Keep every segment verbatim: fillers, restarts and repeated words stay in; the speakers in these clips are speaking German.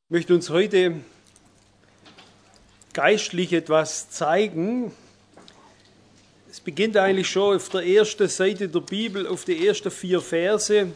Ich möchte uns heute geistlich etwas zeigen. Es beginnt eigentlich schon auf der ersten Seite der Bibel, auf die ersten vier Verse.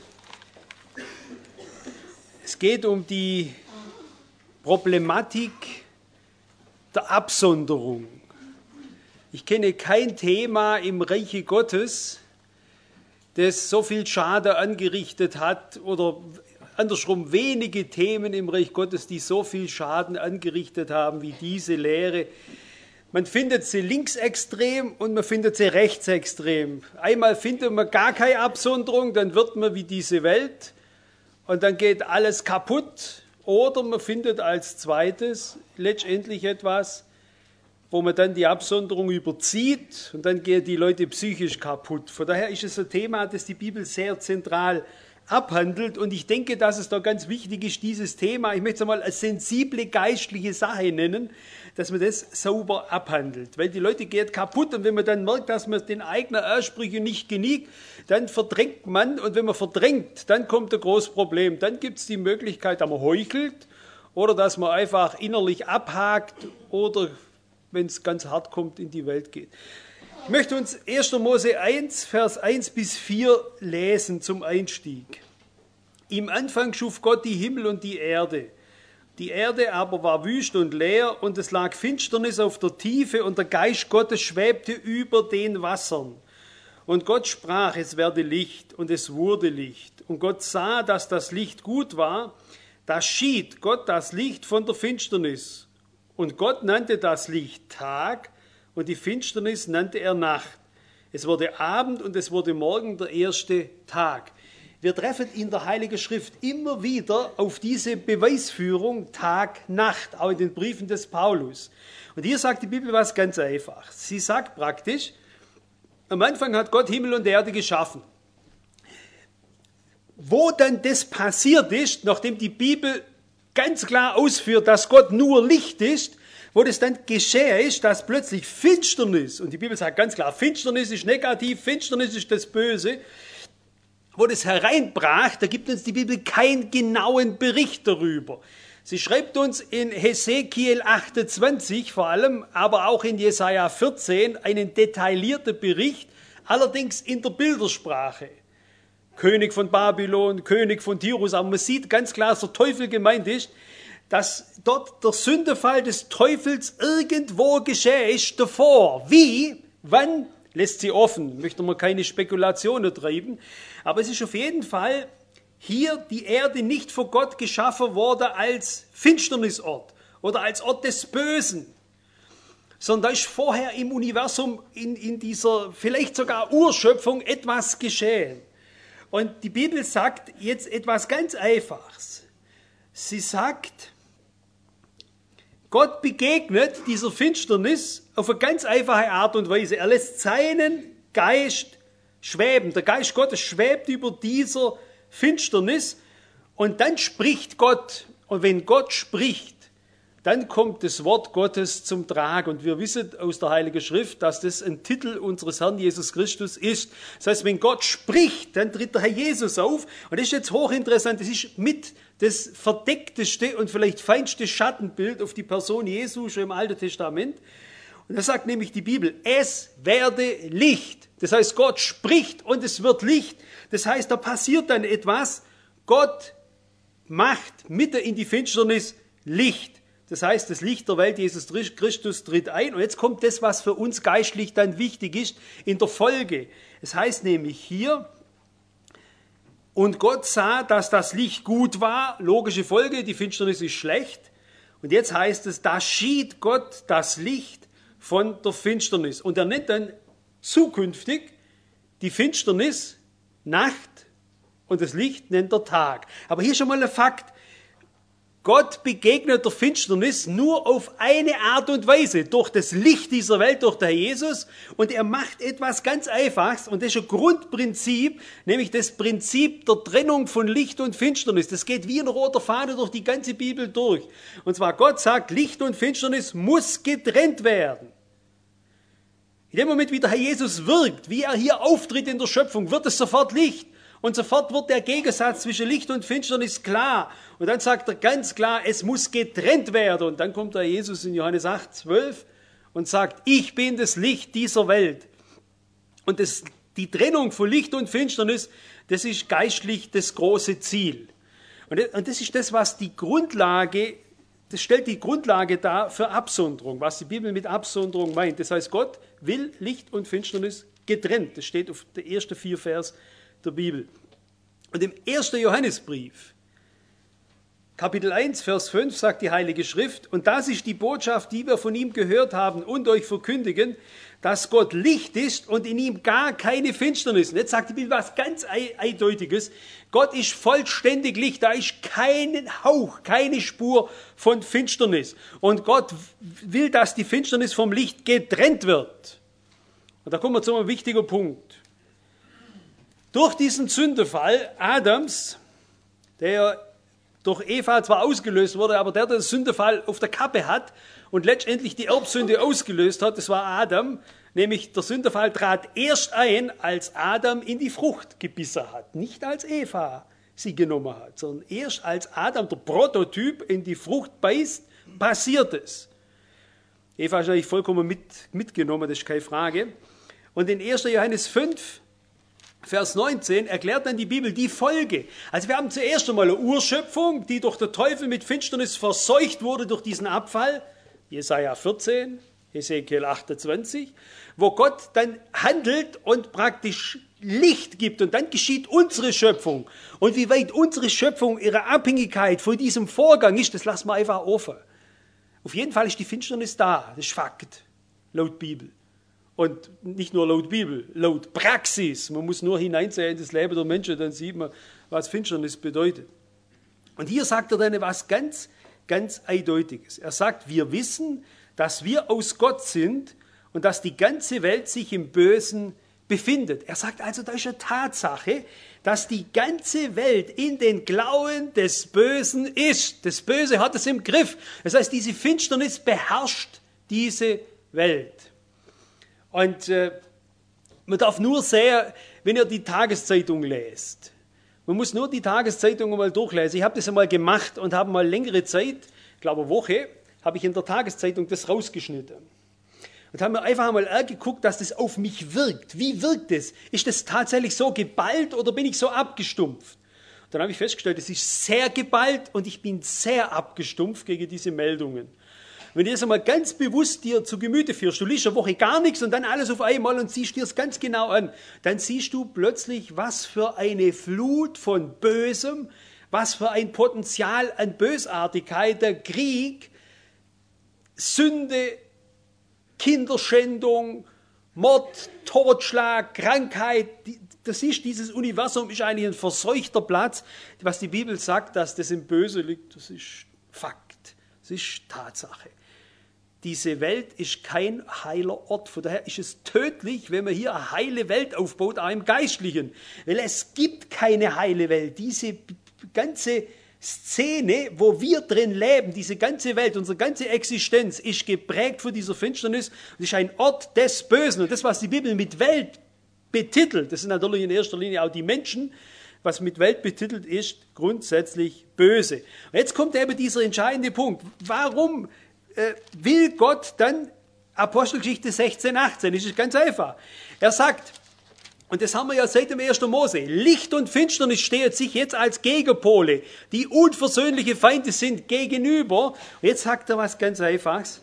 Es geht um die Problematik der Absonderung. Ich kenne kein Thema im Reiche Gottes, das so viel Schaden angerichtet hat, oder andersrum wenige Themen im Reich Gottes, die so viel Schaden angerichtet haben wie diese Lehre. Man findet sie linksextrem und man findet sie rechtsextrem. Einmal findet man gar keine Absonderung, dann wird man wie diese Welt und dann geht alles kaputt. Oder man findet als zweites letztendlich etwas, wo man dann die Absonderung überzieht und dann gehen die Leute psychisch kaputt. Von daher ist es ein Thema, das die Bibel sehr zentral abhandelt, und ich denke, dass es da ganz wichtig ist, dieses Thema, ich möchte es einmal als sensible geistliche Sache nennen, dass man das sauber abhandelt, weil die Leute gehen kaputt, und wenn man dann merkt, dass man den eigenen Ansprüchen nicht genügt, dann verdrängt man, und wenn man verdrängt, dann kommt ein großes Problem, dann gibt es die Möglichkeit, dass man heuchelt oder dass man einfach innerlich abhakt oder, wenn es ganz hart kommt, in die Welt geht. Ich möchte uns erster Mose eins, Vers eins bis vier lesen zum Einstieg. Im Anfang schuf Gott die Himmel und die Erde. Die Erde aber war wüst und leer, und es lag Finsternis auf der Tiefe, und der Geist Gottes schwebte über den Wassern. Und Gott sprach, es werde Licht, und es wurde Licht. Und Gott sah, dass das Licht gut war. Da schied Gott das Licht von der Finsternis. Und Gott nannte das Licht Tag, und die Finsternis nannte er Nacht. Es wurde Abend und es wurde Morgen, der erste Tag. Wir treffen in der Heiligen Schrift immer wieder auf diese Beweisführung Tag, Nacht, auch in den Briefen des Paulus. Und hier sagt die Bibel was ganz einfach. Sie sagt praktisch, am Anfang hat Gott Himmel und Erde geschaffen. Wo dann das passiert ist, nachdem die Bibel ganz klar ausführt, dass Gott nur Licht ist, wo das dann geschehen ist, dass plötzlich Finsternis, und die Bibel sagt ganz klar, Finsternis ist negativ, Finsternis ist das Böse, wo das hereinbrach, da gibt uns die Bibel keinen genauen Bericht darüber. Sie schreibt uns in Hesekiel achtundzwanzig vor allem, aber auch in Jesaja vierzehn einen detaillierten Bericht, allerdings in der Bildersprache. König von Babylon, König von Tyrus, aber man sieht ganz klar, dass der Teufel gemeint ist, dass dort der Sündefall des Teufels irgendwo geschehen ist davor. Wie, wann, lässt sie offen, möchte man keine Spekulationen treiben, aber es ist auf jeden Fall hier die Erde nicht von Gott geschaffen worden als Finsternisort oder als Ort des Bösen, sondern da ist vorher im Universum, in, in dieser vielleicht sogar Urschöpfung etwas geschehen. Und die Bibel sagt jetzt etwas ganz Einfaches. Sie sagt, Gott begegnet dieser Finsternis auf eine ganz einfache Art und Weise. Er lässt seinen Geist schweben. Der Geist Gottes schwebt über dieser Finsternis, und dann spricht Gott. Und wenn Gott spricht, dann kommt das Wort Gottes zum Tragen. Und wir wissen aus der Heiligen Schrift, dass das ein Titel unseres Herrn Jesus Christus ist. Das heißt, wenn Gott spricht, dann tritt der Herr Jesus auf. Und das ist jetzt hochinteressant. Das ist mit das verdeckteste und vielleicht feinste Schattenbild auf die Person Jesu schon im Alten Testament. Und da sagt nämlich die Bibel, es werde Licht. Das heißt, Gott spricht und es wird Licht. Das heißt, da passiert dann etwas. Gott macht mitten in die Finsternis Licht. Das heißt, das Licht der Welt, Jesus Christus, tritt ein. Und jetzt kommt das, was für uns geistlich dann wichtig ist, in der Folge. Es heißt nämlich hier, und Gott sah, dass das Licht gut war. Logische Folge, die Finsternis ist schlecht. Und jetzt heißt es, da schied Gott das Licht von der Finsternis. Und er nennt dann zukünftig die Finsternis Nacht und das Licht nennt er Tag. Aber hier schon mal ein Fakt. Gott begegnet der Finsternis nur auf eine Art und Weise, durch das Licht dieser Welt, durch den Herr Jesus. Und er macht etwas ganz Einfaches, und das ist ein Grundprinzip, nämlich das Prinzip der Trennung von Licht und Finsternis. Das geht wie ein roter Faden durch die ganze Bibel durch. Und zwar, Gott sagt, Licht und Finsternis muss getrennt werden. In dem Moment, wie der Herr Jesus wirkt, wie er hier auftritt in der Schöpfung, wird es sofort Licht. Und sofort wird der Gegensatz zwischen Licht und Finsternis klar. Und dann sagt er ganz klar, es muss getrennt werden. Und dann kommt der Jesus in Johannes acht, zwölf und sagt, ich bin das Licht dieser Welt. Und das, die Trennung von Licht und Finsternis, das ist geistlich das große Ziel. Und das ist das, was die Grundlage, das stellt die Grundlage dar für Absonderung, was die Bibel mit Absonderung meint. Das heißt, Gott will Licht und Finsternis getrennt. Das steht auf den ersten vier Vers der Bibel. Und im ersten Johannesbrief, Kapitel eins, Vers fünf, sagt die Heilige Schrift, und das ist die Botschaft, die wir von ihm gehört haben und euch verkündigen, dass Gott Licht ist und in ihm gar keine Finsternis. Und jetzt sagt die Bibel was ganz Eindeutiges. Gott ist vollständig Licht, da ist kein Hauch, keine Spur von Finsternis. Und Gott will, dass die Finsternis vom Licht getrennt wird. Und da kommen wir zu einem wichtigen Punkt. Durch diesen Sündenfall Adams, der durch Eva zwar ausgelöst wurde, aber der den Sündenfall auf der Kappe hat und letztendlich die Erbsünde ausgelöst hat, das war Adam, nämlich der Sündenfall trat erst ein, als Adam in die Frucht gebissen hat, nicht als Eva sie genommen hat, sondern erst als Adam, der Prototyp, in die Frucht beißt, passiert es. Eva ist natürlich vollkommen mit, mitgenommen, das ist keine Frage. Und in ersten Johannes fünf, Vers neunzehn erklärt dann die Bibel die Folge. Also wir haben zuerst einmal eine Urschöpfung, die durch den Teufel mit Finsternis verseucht wurde durch diesen Abfall. Jesaja vierzehn, Hesekiel achtundzwanzig, wo Gott dann handelt und praktisch Licht gibt. Und dann geschieht unsere Schöpfung. Und wie weit unsere Schöpfung ihre Abhängigkeit von diesem Vorgang ist, das lassen wir einfach offen. Auf jeden Fall ist die Finsternis da. Das ist Fakt, laut Bibel. Und nicht nur laut Bibel, laut Praxis. Man muss nur hineinsehen in das Leben der Menschen, dann sieht man, was Finsternis bedeutet. Und hier sagt er dann etwas ganz, ganz Eindeutiges. Er sagt, wir wissen, dass wir aus Gott sind und dass die ganze Welt sich im Bösen befindet. Er sagt also, da ist eine Tatsache, dass die ganze Welt in den Klauen des Bösen ist. Das Böse hat es im Griff. Das heißt, diese Finsternis beherrscht diese Welt. Und äh, man darf nur sehen, wenn ihr die Tageszeitung lest. Man muss nur die Tageszeitung mal durchlesen. Ich habe das einmal gemacht und habe mal längere Zeit, ich glaube eine Woche, habe ich in der Tageszeitung das rausgeschnitten. Und habe mir einfach einmal angeguckt, dass das auf mich wirkt. Wie wirkt das? Ist das tatsächlich so geballt oder bin ich so abgestumpft? Und dann habe ich festgestellt, es ist sehr geballt und ich bin sehr abgestumpft gegen diese Meldungen. Wenn du das einmal ganz bewusst dir zu Gemüte führst, du liest eine Woche gar nichts und dann alles auf einmal und siehst dir es ganz genau an, dann siehst du plötzlich, was für eine Flut von Bösem, was für ein Potenzial an Bösartigkeit, der Krieg, Sünde, Kinderschändung, Mord, Totschlag, Krankheit. Das ist, dieses Universum ist eigentlich ein verseuchter Platz. Was die Bibel sagt, dass das im Böse liegt, das ist Fakt, das ist Tatsache. Diese Welt ist kein heiler Ort. Von daher ist es tödlich, wenn man hier eine heile Welt aufbaut, auch im Geistlichen. Weil es gibt keine heile Welt. Diese ganze Szene, wo wir drin leben, diese ganze Welt, unsere ganze Existenz ist geprägt von dieser Finsternis und ist ein Ort des Bösen. Und das, was die Bibel mit Welt betitelt, das sind natürlich in erster Linie auch die Menschen, was mit Welt betitelt ist, grundsätzlich böse. Und jetzt kommt eben dieser entscheidende Punkt. Warum äh, will Gott dann Apostelgeschichte sechzehn, achtzehn? Das ist ganz einfach. Er sagt, und das haben wir ja seit dem ersten Mose, Licht und Finsternis stehen sich jetzt als Gegenpole, die unversöhnliche Feinde sind gegenüber. Und jetzt sagt er was ganz Einfaches.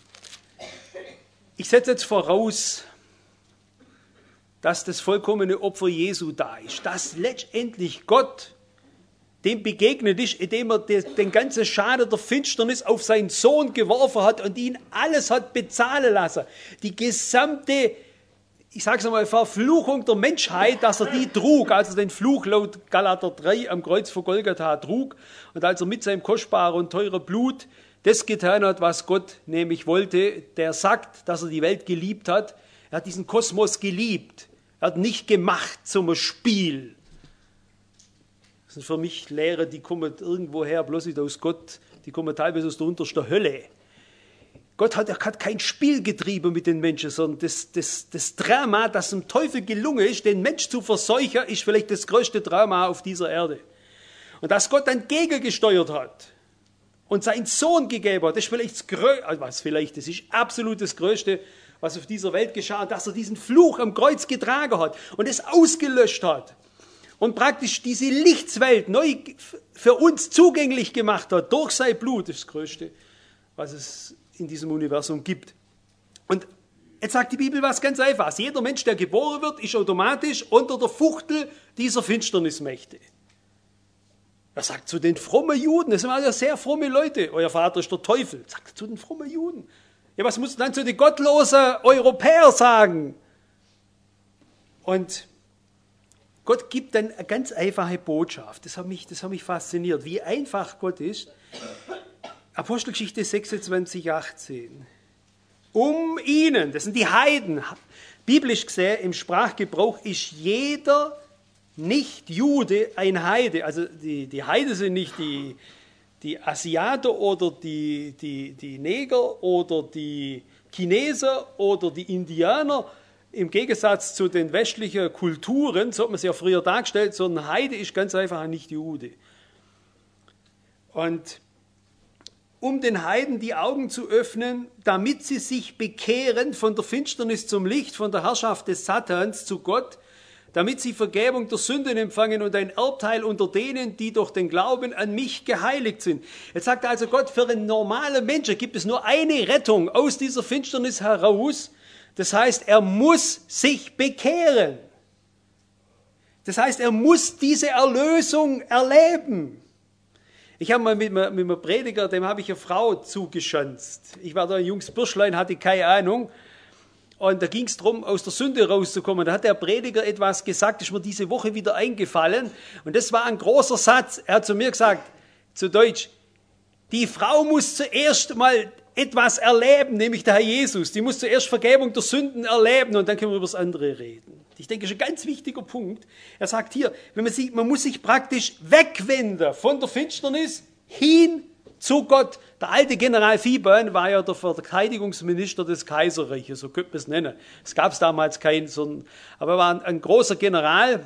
Ich setze jetzt voraus, dass das vollkommene Opfer Jesu da ist, dass letztendlich Gott dem begegnet ist, indem er den ganzen Schaden der Finsternis auf seinen Sohn geworfen hat und ihn alles hat bezahlen lassen. Die gesamte, ich sage es einmal, Verfluchung der Menschheit, dass er die trug, als er den Fluch laut Galater drei am Kreuz vor Golgatha trug und als er mit seinem kostbaren und teuren Blut das getan hat, was Gott nämlich wollte, der sagt, dass er die Welt geliebt hat. Er hat diesen Kosmos geliebt. Er hat nicht gemacht zum Spiel. Das sind für mich Lehre, die kommen irgendwo her, bloß nicht aus Gott, die kommen teilweise aus der untersten Hölle. Gott hat, er hat kein Spiel getrieben mit den Menschen, sondern das, das, das Drama, das dem Teufel gelungen ist, den Mensch zu verseuchen, ist vielleicht das größte Drama auf dieser Erde. Und dass Gott dann gegengesteuert hat und seinen Sohn gegeben hat, das ist vielleicht das Größte, also was vielleicht, das ist absolut das Größte, was auf dieser Welt geschah, dass er diesen Fluch am Kreuz getragen hat und es ausgelöscht hat und praktisch diese Lichtswelt neu für uns zugänglich gemacht hat durch sein Blut, das ist das Größte, was es in diesem Universum gibt. Und jetzt sagt die Bibel was ganz Einfaches. Jeder Mensch, der geboren wird, ist automatisch unter der Fuchtel dieser Finsternismächte. Er sagt zu den frommen Juden, das sind alle sehr fromme Leute, euer Vater ist der Teufel, sagt zu den frommen Juden. Ja, was muss dann zu den gottlosen Europäern sagen? Und Gott gibt dann eine ganz einfache Botschaft. Das hat mich, das hat mich fasziniert, wie einfach Gott ist. Apostelgeschichte sechsundzwanzig, achtzehn. Um ihnen, das sind die Heiden, biblisch gesehen im Sprachgebrauch ist jeder Nicht-Jude ein Heide. Also die, die Heide sind nicht die, die Asiaten oder die, die, die Neger oder die Chineser oder die Indianer. Im Gegensatz zu den westlichen Kulturen, so hat man es ja früher dargestellt, sondern Heide ist ganz einfach ein Nicht-Jude. Und um den Heiden die Augen zu öffnen, damit sie sich bekehren von der Finsternis zum Licht, von der Herrschaft des Satans zu Gott, damit sie Vergebung der Sünden empfangen und ein Erbteil unter denen, die durch den Glauben an mich geheiligt sind. Jetzt sagt also Gott, für einen normalen Menschen gibt es nur eine Rettung aus dieser Finsternis heraus. Das heißt, er muss sich bekehren. Das heißt, er muss diese Erlösung erleben. Ich habe mal mit einem, mit einem Prediger, dem habe ich eine Frau zugeschanzt. Ich war da ein junges Bürschlein, hatte keine Ahnung. Und da ging es darum, aus der Sünde rauszukommen. Da hat der Prediger etwas gesagt, ist mir diese Woche wieder eingefallen. Und das war ein großer Satz. Er hat zu mir gesagt, zu Deutsch, die Frau muss zuerst mal etwas erleben, nämlich der Herr Jesus. Die muss zuerst Vergebung der Sünden erleben und dann können wir über das andere reden. Ich denke, das ist ein ganz wichtiger Punkt. Er sagt hier, wenn man, sieht, man muss sich praktisch wegwenden von der Finsternis hin zu Gott. Der alte General Vauban war ja der Verteidigungsminister des Kaiserreiches, so könnte man es nennen. Es gab es damals keinen, sondern, aber er war ein, ein großer General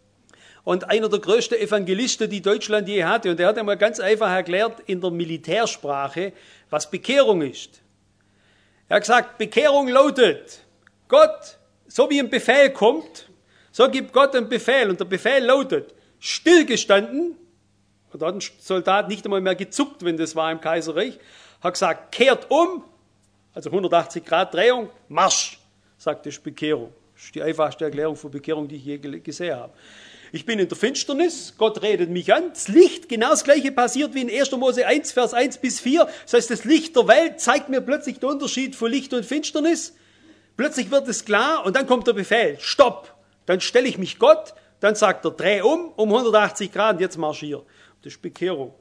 und einer der größten Evangelisten, die Deutschland je hatte. Und er hat einmal ganz einfach erklärt in der Militärsprache, was Bekehrung ist. Er hat gesagt, Bekehrung lautet, Gott, so wie ein Befehl kommt, so gibt Gott einen Befehl. Und der Befehl lautet, stillgestanden, und da hat ein Soldat nicht einmal mehr gezuckt, wenn das war im Kaiserreich, hat gesagt, kehrt um, also hundertachtzig Grad Drehung, Marsch, sagt das Bekehrung. Das ist die einfachste Erklärung für Bekehrung, die ich je gesehen habe. Ich bin in der Finsternis, Gott redet mich an, das Licht, genau das Gleiche passiert wie in erster Mose eins, Vers eins bis vier. Das heißt, das Licht der Welt zeigt mir plötzlich den Unterschied von Licht und Finsternis. Plötzlich wird es klar und dann kommt der Befehl, stopp. Dann stelle ich mich Gott, dann sagt er, dreh um, um hundertachtzig Grad und jetzt marschier. Das ist Bekehrung.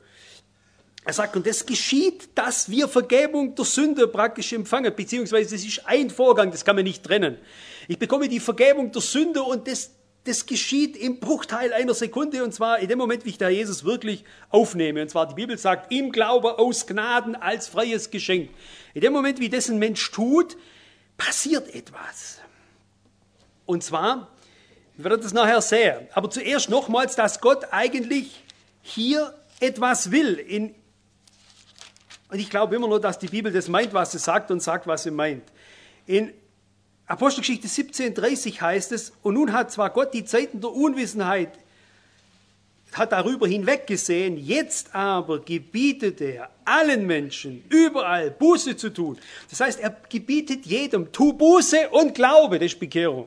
Er sagt, und das geschieht, dass wir Vergebung der Sünde praktisch empfangen, beziehungsweise das ist ein Vorgang, das kann man nicht trennen. Ich bekomme die Vergebung der Sünde und das Das geschieht im Bruchteil einer Sekunde, und zwar in dem Moment, wie ich da Jesus wirklich aufnehme. Und zwar, die Bibel sagt, im Glauben aus Gnaden als freies Geschenk. In dem Moment, wie das ein Mensch tut, passiert etwas. Und zwar, wir werden das nachher sehen, aber zuerst nochmals, dass Gott eigentlich hier etwas will. In, und ich glaube immer nur, dass die Bibel das meint, was sie sagt, und sagt, was sie meint. In Apostelgeschichte siebzehn, dreißig heißt es, und nun hat zwar Gott die Zeiten der Unwissenheit, hat darüber hinweggesehen, jetzt aber gebietet er allen Menschen überall Buße zu tun. Das heißt, er gebietet jedem, tu Buße und Glaube, das ist Bekehrung.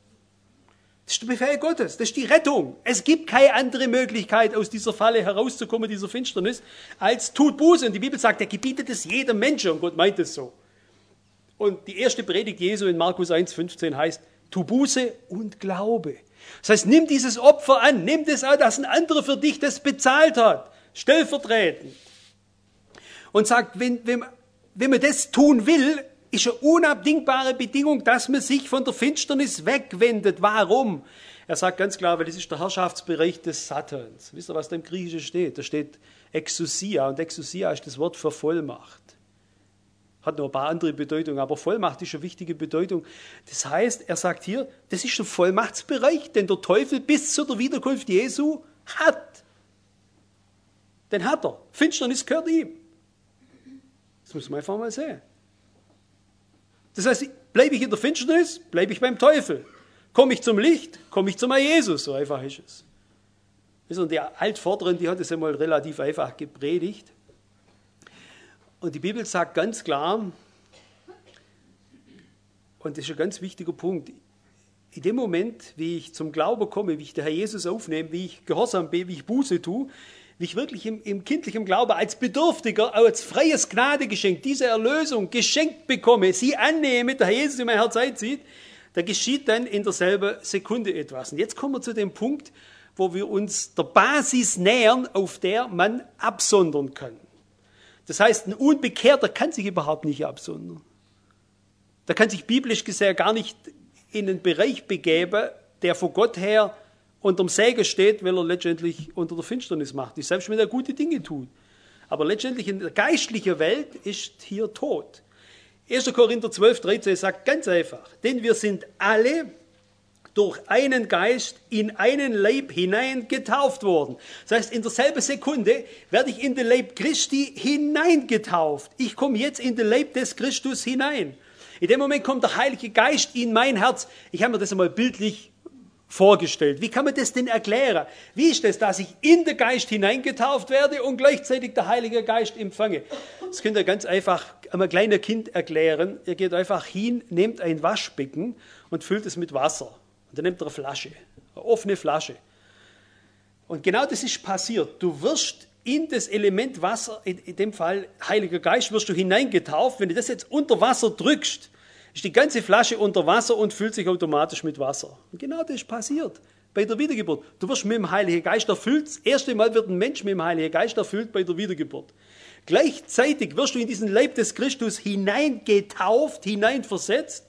Das ist der Befehl Gottes, das ist die Rettung. Es gibt keine andere Möglichkeit, aus dieser Falle herauszukommen, dieser Finsternis, als tut Buße. Und die Bibel sagt, er gebietet es jedem Menschen, und Gott meint es so. Und die erste Predigt Jesu in Markus eins, fünfzehn heißt, tu Buße und Glaube. Das heißt, nimm dieses Opfer an, nimm das an, dass ein anderer für dich das bezahlt hat, stellvertretend. Und sagt, wenn, wenn, wenn man das tun will, ist eine unabdingbare Bedingung, dass man sich von der Finsternis wegwendet. Warum? Er sagt ganz klar, weil das ist der Herrschaftsbereich des Satans. Wisst ihr, was da im Griechischen steht? Da steht Exousia, und Exousia ist das Wort für Vollmacht. Hat noch ein paar andere Bedeutungen, aber Vollmacht ist eine wichtige Bedeutung. Das heißt, er sagt hier, das ist ein Vollmachtsbereich, den der Teufel bis zu der Wiederkunft Jesu hat. Den hat er. Finsternis gehört ihm. Das muss man einfach mal sehen. Das heißt, bleibe ich in der Finsternis, bleibe ich beim Teufel. Komme ich zum Licht, komme ich zu meinem Jesus. So einfach ist es. Und die Altvorderen, die hat es einmal relativ einfach gepredigt. Und die Bibel sagt ganz klar, und das ist ein ganz wichtiger Punkt, in dem Moment, wie ich zum Glauben komme, wie ich den Herr Jesus aufnehme, wie ich gehorsam bin, wie ich Buße tue, wie ich wirklich im, im kindlichen Glauben als Bedürftiger, als freies Gnadegeschenk diese Erlösung geschenkt bekomme, sie annehme, der Herr Jesus in mein Herz einzieht, da geschieht dann in derselben Sekunde etwas. Und jetzt kommen wir zu dem Punkt, wo wir uns der Basis nähern, auf der man absondern kann. Das heißt, ein Unbekehrter kann sich überhaupt nicht absondern. Der kann sich biblisch gesehen gar nicht in einen Bereich begeben, der von Gott her unterm Segen steht, weil er letztendlich unter der Finsternis macht. Selbst wenn er gute Dinge tut. Aber letztendlich in der geistlichen Welt ist hier Tod. erster Korinther zwölf, dreizehn sagt ganz einfach, denn wir sind alle durch einen Geist in einen Leib hinein getauft worden. Das heißt, in derselben Sekunde werde ich in den Leib Christi hineingetauft. Ich komme jetzt in den Leib des Christus hinein. In dem Moment kommt der Heilige Geist in mein Herz. Ich habe mir das einmal bildlich vorgestellt. Wie kann man das denn erklären? Wie ist das, dass ich in den Geist hineingetauft werde und gleichzeitig der Heilige Geist empfange? Das könnt ihr ganz einfach einem kleinen Kind erklären. Ihr geht einfach hin, nehmt ein Waschbecken und füllt es mit Wasser. Und dann nimmt er eine Flasche, eine offene Flasche. Und genau das ist passiert. Du wirst in das Element Wasser, in, in dem Fall Heiliger Geist, wirst du hineingetauft. Wenn du das jetzt unter Wasser drückst, ist die ganze Flasche unter Wasser und füllt sich automatisch mit Wasser. Und genau das ist passiert bei der Wiedergeburt. Du wirst mit dem Heiligen Geist erfüllt. Das erste Mal wird ein Mensch mit dem Heiligen Geist erfüllt bei der Wiedergeburt. Gleichzeitig wirst du in diesen Leib des Christus hineingetauft, hineinversetzt.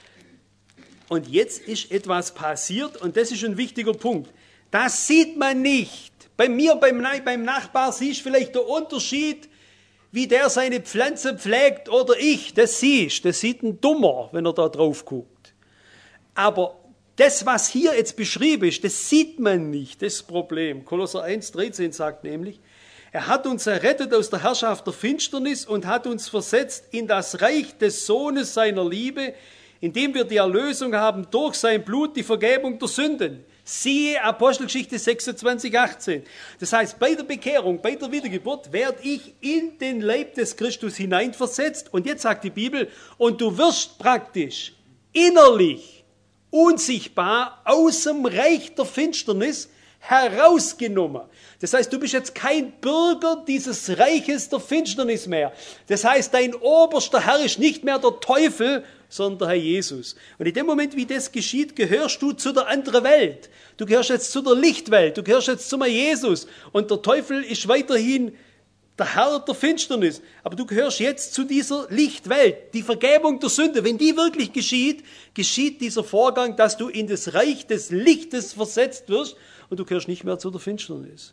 Und jetzt ist etwas passiert und das ist ein wichtiger Punkt. Das sieht man nicht. Bei mir, beim, beim Nachbar, siehst du vielleicht den Unterschied, wie der seine Pflanze pflegt oder ich. Das siehst du. Das sieht ein Dummer, wenn er da drauf guckt. Aber das, was hier jetzt beschrieben ist, das sieht man nicht, das Problem. Kolosser eins, dreizehn sagt nämlich, er hat uns errettet aus der Herrschaft der Finsternis und hat uns versetzt in das Reich des Sohnes seiner Liebe, indem wir die Erlösung haben durch sein Blut, die Vergebung der Sünden. Siehe Apostelgeschichte sechsundzwanzig, achtzehn. Das heißt, bei der Bekehrung, bei der Wiedergeburt werde ich in den Leib des Christus hineinversetzt. Und jetzt sagt die Bibel, und du wirst praktisch innerlich, unsichtbar aus dem Reich der Finsternis herausgenommen. Das heißt, du bist jetzt kein Bürger dieses Reiches der Finsternis mehr. Das heißt, dein oberster Herr ist nicht mehr der Teufel, sondern der Herr Jesus. Und in dem Moment, wie das geschieht, gehörst du zu der anderen Welt. Du gehörst jetzt zu der Lichtwelt, du gehörst jetzt zum Herr Jesus. Und der Teufel ist weiterhin der Herr der Finsternis. Aber du gehörst jetzt zu dieser Lichtwelt. Die Vergebung der Sünde, wenn die wirklich geschieht, geschieht dieser Vorgang, dass du in das Reich des Lichtes versetzt wirst und du gehörst nicht mehr zu der Finsternis.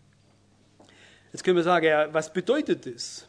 Jetzt können wir sagen, ja, was bedeutet das?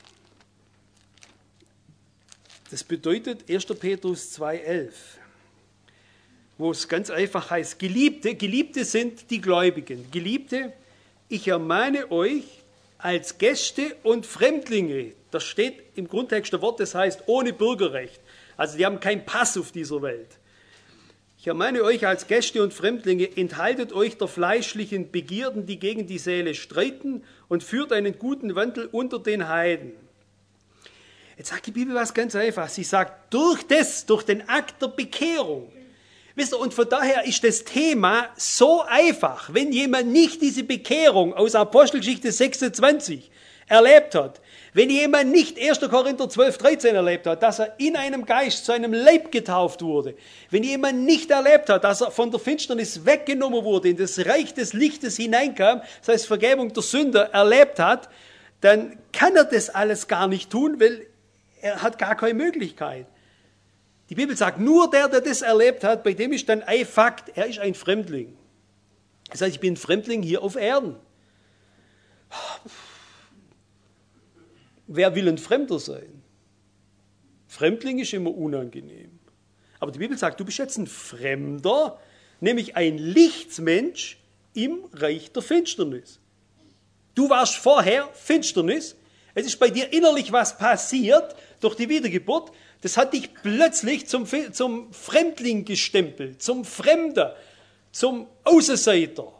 Das bedeutet erster Petrus zwei, elf, wo es ganz einfach heißt, Geliebte, Geliebte sind die Gläubigen. Geliebte, ich ermahne euch als Gäste und Fremdlinge. Das steht im Grundtext der Wort, das heißt ohne Bürgerrecht. Also die haben keinen Pass auf dieser Welt. Ich ermahne euch als Gäste und Fremdlinge, enthaltet euch der fleischlichen Begierden, die gegen die Seele streiten, und führt einen guten Wandel unter den Heiden. Jetzt sagt die Bibel was ganz einfach. Sie sagt, durch das, durch den Akt der Bekehrung. Wisst ihr, und von daher ist das Thema so einfach. Wenn jemand nicht diese Bekehrung aus Apostelgeschichte sechsundzwanzig erlebt hat, wenn jemand nicht erster Korinther zwölf, dreizehn erlebt hat, dass er in einem Geist zu einem Leib getauft wurde, wenn jemand nicht erlebt hat, dass er von der Finsternis weggenommen wurde, in das Reich des Lichtes hineinkam, das heißt Vergebung der Sünde erlebt hat, dann kann er das alles gar nicht tun, weil er hat gar keine Möglichkeit. Die Bibel sagt, nur der, der das erlebt hat, bei dem ist dann ein Fakt, er ist ein Fremdling. Das heißt, ich bin ein Fremdling hier auf Erden. Wer will ein Fremder sein? Fremdling ist immer unangenehm. Aber die Bibel sagt, du bist jetzt ein Fremder, nämlich ein Lichtsmensch im Reich der Finsternis. Du warst vorher Finsternis. Es ist bei dir innerlich was passiert durch die Wiedergeburt. Das hat dich plötzlich zum, zum Fremdling gestempelt, zum Fremder, zum Außenseiter.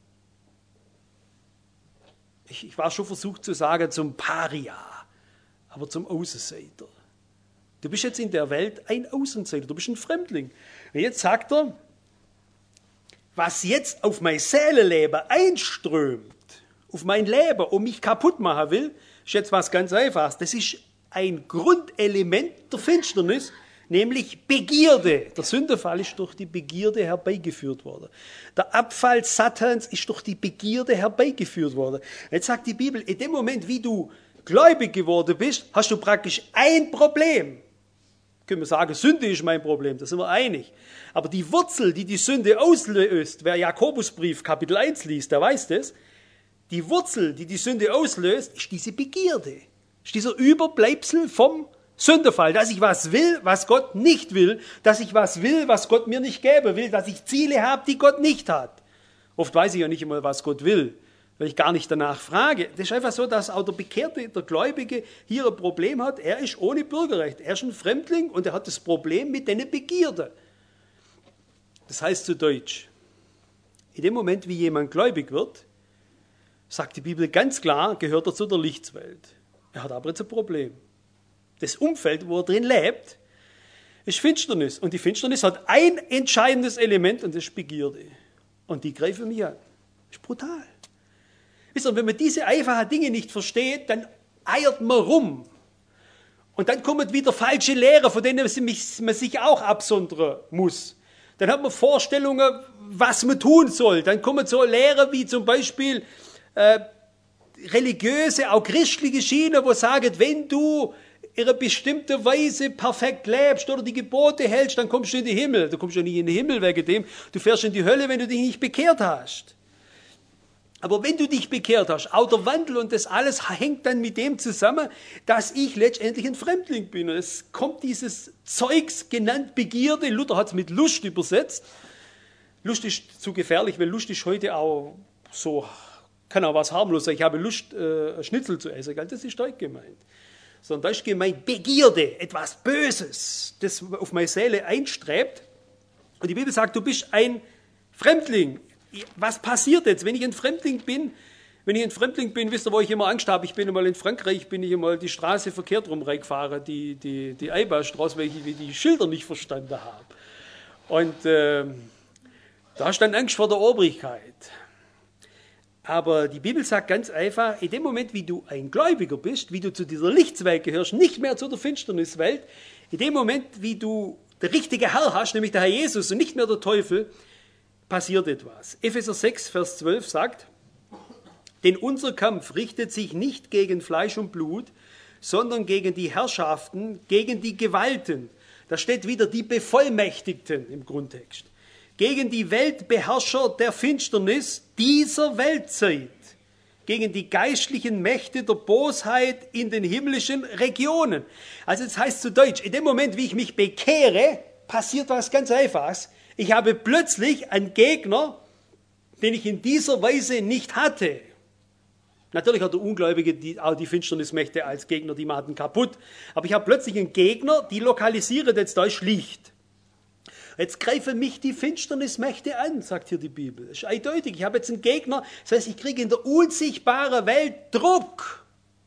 Ich, ich war schon versucht zu sagen, zum Paria, aber zum Außenseiter. Du bist jetzt in der Welt ein Außenseiter, du bist ein Fremdling. Und jetzt sagt er, was jetzt auf mein Seelenleben einströmt, auf mein Leben und mich kaputt machen will, ist jetzt was ganz Einfaches. Das ist ein Grundelement der Finsternis, nämlich Begierde. Der Sündenfall ist durch die Begierde herbeigeführt worden. Der Abfall Satans ist durch die Begierde herbeigeführt worden. Jetzt sagt die Bibel, in dem Moment, wie du gläubig geworden bist, hast du praktisch ein Problem. Können wir sagen, Sünde ist mein Problem, da sind wir einig. Aber die Wurzel, die die Sünde auslöst, wer Jakobusbrief Kapitel eins liest, der weiß das, die Wurzel, die die Sünde auslöst, ist diese Begierde. Ist dieser Überbleibsel vom Sündenfall, dass ich was will, was Gott nicht will, dass ich was will, was Gott mir nicht geben will, dass ich Ziele habe, die Gott nicht hat. Oft weiß ich ja nicht immer, was Gott will, weil ich gar nicht danach frage. Das ist einfach so, dass auch der Bekehrte, der Gläubige hier ein Problem hat. Er ist ohne Bürgerrecht, er ist ein Fremdling und er hat das Problem mit den Begierden. Das heißt zu Deutsch, in dem Moment, wie jemand gläubig wird, sagt die Bibel ganz klar, gehört er zu der Lichtswelt. Er hat aber jetzt ein Problem. Das Umfeld, wo er drin lebt, ist Finsternis. Und die Finsternis hat ein entscheidendes Element und das ist Begierde. Und die greifen mich an. Das ist brutal. Wisst ihr, wenn man diese einfachen Dinge nicht versteht, dann eiert man rum. Und dann kommen wieder falsche Lehrer, von denen man sich auch absondern muss. Dann hat man Vorstellungen, was man tun soll. Dann kommen so Lehrer wie zum Beispiel äh, religiöse, auch christliche Schiene, wo sagen, wenn du in einer bestimmten Weise perfekt lebst oder die Gebote hältst, dann kommst du in den Himmel. Du kommst ja nicht in den Himmel wegen dem, du fährst in die Hölle, wenn du dich nicht bekehrt hast. Aber wenn du dich bekehrt hast, auch der Wandel und das alles hängt dann mit dem zusammen, dass ich letztendlich ein Fremdling bin. Und es kommt dieses Zeugs genannt Begierde, Luther hat es mit Lust übersetzt. Lust ist zu gefährlich, weil Lust ist heute auch so, kann auch was harmlos sein. Ich habe Lust, äh, Schnitzel zu essen, das ist heute gemeint. Sondern da ist gemeint Begierde, etwas Böses, das auf meine Seele einstrebt. Und die Bibel sagt, du bist ein Fremdling. Was passiert jetzt, wenn ich ein Fremdling bin? Wenn ich ein Fremdling bin, wisst ihr, wo ich immer Angst habe? Ich bin einmal in Frankreich, bin ich einmal die Straße verkehrt rum reingefahren, die, die, die Eibastraße, weil ich die Schilder nicht verstanden habe. Und äh, da hast du dann Angst vor der Obrigkeit. Aber die Bibel sagt ganz einfach, in dem Moment, wie du ein Gläubiger bist, wie du zu dieser Lichtswelt gehörst, nicht mehr zu der Finsterniswelt, in dem Moment, wie du der richtige Herr hast, nämlich der Herr Jesus und nicht mehr der Teufel, passiert etwas. Epheser sechs, Vers zwölf sagt, denn unser Kampf richtet sich nicht gegen Fleisch und Blut, sondern gegen die Herrschaften, gegen die Gewalten. Da steht wieder die Bevollmächtigten im Grundtext. Gegen die Weltbeherrscher der Finsternis dieser Weltzeit, gegen die geistlichen Mächte der Bosheit in den himmlischen Regionen. Also das heißt zu Deutsch, in dem Moment, wie ich mich bekehre, passiert was ganz Einfaches. Ich habe plötzlich einen Gegner, den ich in dieser Weise nicht hatte. Natürlich hat der Ungläubige die, auch die Finsternismächte als Gegner, die machen kaputt. Aber ich habe plötzlich einen Gegner, die lokalisieren jetzt da ist Licht. Jetzt greifen mich die Finsternismächte an, sagt hier die Bibel. Das ist eindeutig. Ich habe jetzt einen Gegner, das heißt, ich kriege in der unsichtbaren Welt Druck.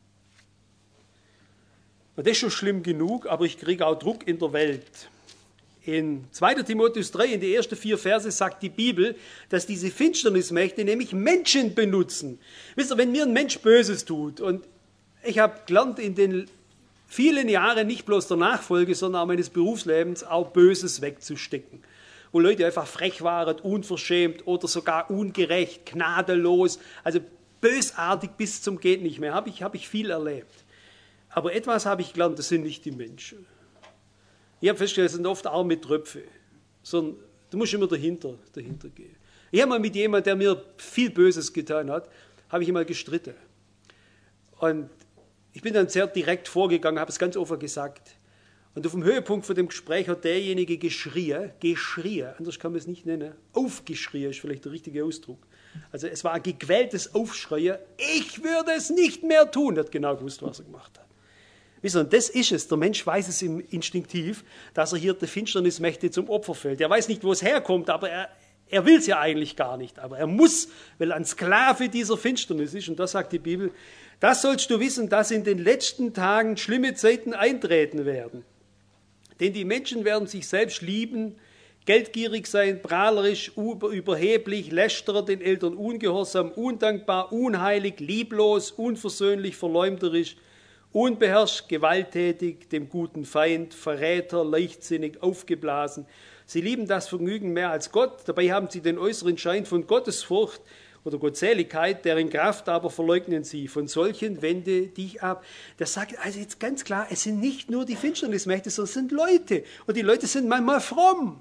Und das ist schon schlimm genug, aber ich kriege auch Druck in der Welt. In zweiter Timotheus drei, in die ersten vier Verse, sagt die Bibel, dass diese Finsternismächte nämlich Menschen benutzen. Wisst ihr, wenn mir ein Mensch Böses tut, und ich habe gelernt in den vielen Jahren nicht bloß der Nachfolge, sondern auch meines Berufslebens auch Böses wegzustecken. Wo Leute einfach frech waren, unverschämt oder sogar ungerecht, gnadenlos, also bösartig bis zum geht nicht mehr. Habe ich, habe ich viel erlebt. Aber etwas habe ich gelernt, das sind nicht die Menschen. Ich habe festgestellt, es sind oft arme Tröpfe, sondern du musst immer dahinter, dahinter gehen. Ich habe mal mit jemandem, der mir viel Böses getan hat, habe ich immer gestritten. Und ich bin dann sehr direkt vorgegangen, habe es ganz offen gesagt. Und auf dem Höhepunkt von dem Gespräch hat derjenige geschrien, geschrien, anders kann man es nicht nennen, aufgeschrien ist vielleicht der richtige Ausdruck. Also es war ein gequältes Aufschreien, ich würde es nicht mehr tun. Er hat genau gewusst, was er gemacht hat. Wisst ihr, und das ist es, der Mensch weiß es instinktiv, dass er hier der Finsternismächte zum Opfer fällt. Er weiß nicht, wo es herkommt, aber er, er will es ja eigentlich gar nicht. Aber er muss, weil er ein Sklave dieser Finsternis ist. Und das sagt die Bibel, das sollst du wissen, dass in den letzten Tagen schlimme Zeiten eintreten werden. Denn die Menschen werden sich selbst lieben, geldgierig sein, prahlerisch, überheblich, lästerer, den Eltern ungehorsam, undankbar, unheilig, lieblos, unversöhnlich, verleumderisch, unbeherrscht, gewalttätig, dem guten Feind, Verräter, leichtsinnig, aufgeblasen. Sie lieben das Vergnügen mehr als Gott, dabei haben sie den äußeren Schein von Gottesfurcht oder Gottseligkeit, deren Kraft aber verleugnen sie. Von solchen wende dich ab. Das sagt also jetzt ganz klar, es sind nicht nur die Finsternismächte, sondern es sind Leute. Und die Leute sind manchmal fromm.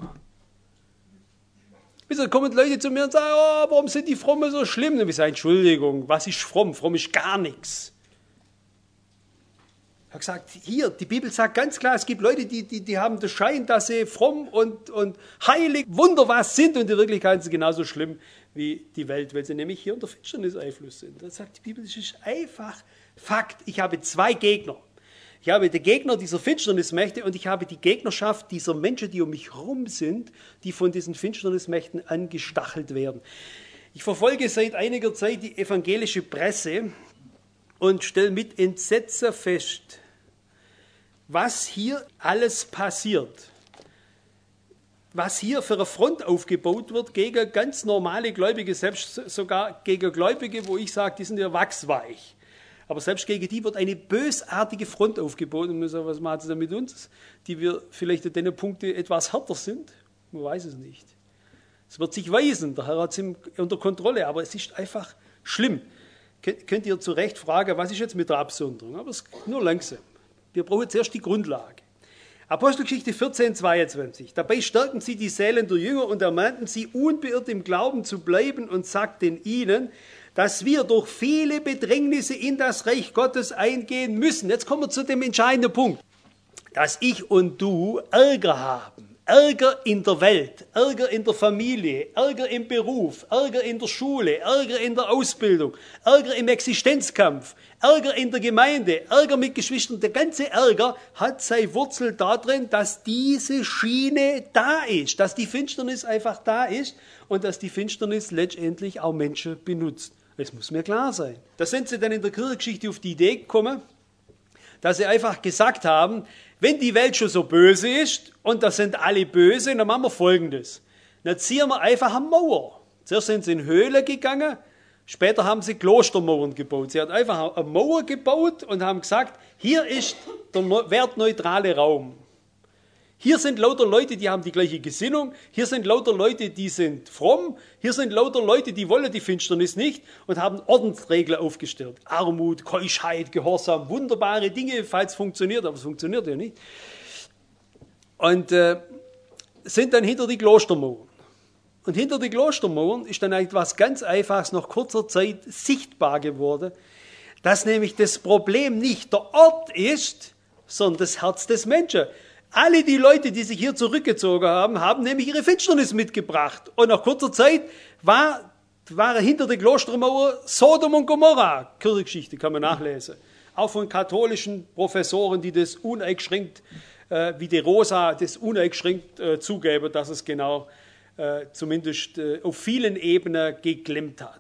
Wieso kommen Leute zu mir und sagen, oh, warum sind die Frommen so schlimm? Und ich sage, Entschuldigung, was ist fromm? Fromm ist gar nichts. Ich habe gesagt, hier, die Bibel sagt ganz klar, es gibt Leute, die, die, die haben den Schein, dass sie fromm und, und heilig, Wunder was sind, und in Wirklichkeit sind sie genauso schlimm wie die Welt, weil sie nämlich hier unter Finsterniseinfluss sind. Das sagt die Bibel, das ist einfach Fakt. Ich habe zwei Gegner. Ich habe den Gegner dieser Finsternismächte und ich habe die Gegnerschaft dieser Menschen, die um mich herum sind, die von diesen Finsternismächten angestachelt werden. Ich verfolge seit einiger Zeit die evangelische Presse und stelle mit Entsetzen fest, was hier alles passiert. Was hier für eine Front aufgebaut wird gegen ganz normale Gläubige, selbst sogar gegen Gläubige, wo ich sage, die sind ja wachsweich. Aber selbst gegen die wird eine bösartige Front aufgebaut. Und man sagt, was macht es denn mit uns? Die wir vielleicht an den Punkten etwas härter sind? Man weiß es nicht. Es wird sich weisen, der Herr hat es unter Kontrolle, aber es ist einfach schlimm. Könnt ihr zu Recht fragen, was ist jetzt mit der Absonderung? Aber es ist nur langsam. Wir brauchen zuerst die Grundlage. Apostelgeschichte vierzehn, zweiundzwanzig. Dabei stärkten sie die Seelen der Jünger und ermahnten sie, unbeirrt im Glauben zu bleiben, und sagten ihnen, dass wir durch viele Bedrängnisse in das Reich Gottes eingehen müssen. Jetzt kommen wir zu dem entscheidenden Punkt. Dass ich und du Ärger haben. Ärger in der Welt, Ärger in der Familie, Ärger im Beruf, Ärger in der Schule, Ärger in der Ausbildung, Ärger im Existenzkampf, Ärger in der Gemeinde, Ärger mit Geschwistern. Der ganze Ärger hat seine Wurzel darin, dass diese Schiene da ist, dass die Finsternis einfach da ist und dass die Finsternis letztendlich auch Menschen benutzt. Das muss mir klar sein. Da sind sie dann in der Kirchengeschichte auf die Idee gekommen, dass sie einfach gesagt haben, wenn die Welt schon so böse ist und das sind alle böse, dann machen wir Folgendes. Dann ziehen wir einfach eine Mauer. Zuerst sind sie in Höhlen gegangen, später haben sie Klostermauern gebaut. Sie haben einfach eine Mauer gebaut und haben gesagt, hier ist der wertneutrale Raum. Hier sind lauter Leute, die haben die gleiche Gesinnung. Hier sind lauter Leute, die sind fromm. Hier sind lauter Leute, die wollen die Finsternis nicht und haben Ordensregeln aufgestellt. Armut, Keuschheit, Gehorsam, wunderbare Dinge, falls es funktioniert, aber es funktioniert ja nicht. Und äh, sind dann hinter die Klostermauern. Und hinter die Klostermauern ist dann etwas ganz Einfaches nach kurzer Zeit sichtbar geworden, dass nämlich das Problem nicht der Ort ist, sondern das Herz des Menschen. Alle die Leute, die sich hier zurückgezogen haben, haben nämlich ihre Finsternis mitgebracht. Und nach kurzer Zeit war, waren hinter der Klostermauer Sodom und Gomorra. Kirchengeschichte kann man nachlesen. Auch von katholischen Professoren, die das uneingeschränkt, äh, wie die Rosa, das uneingeschränkt äh, zugeben, dass es genau äh, zumindest äh, auf vielen Ebenen geklemmt hat.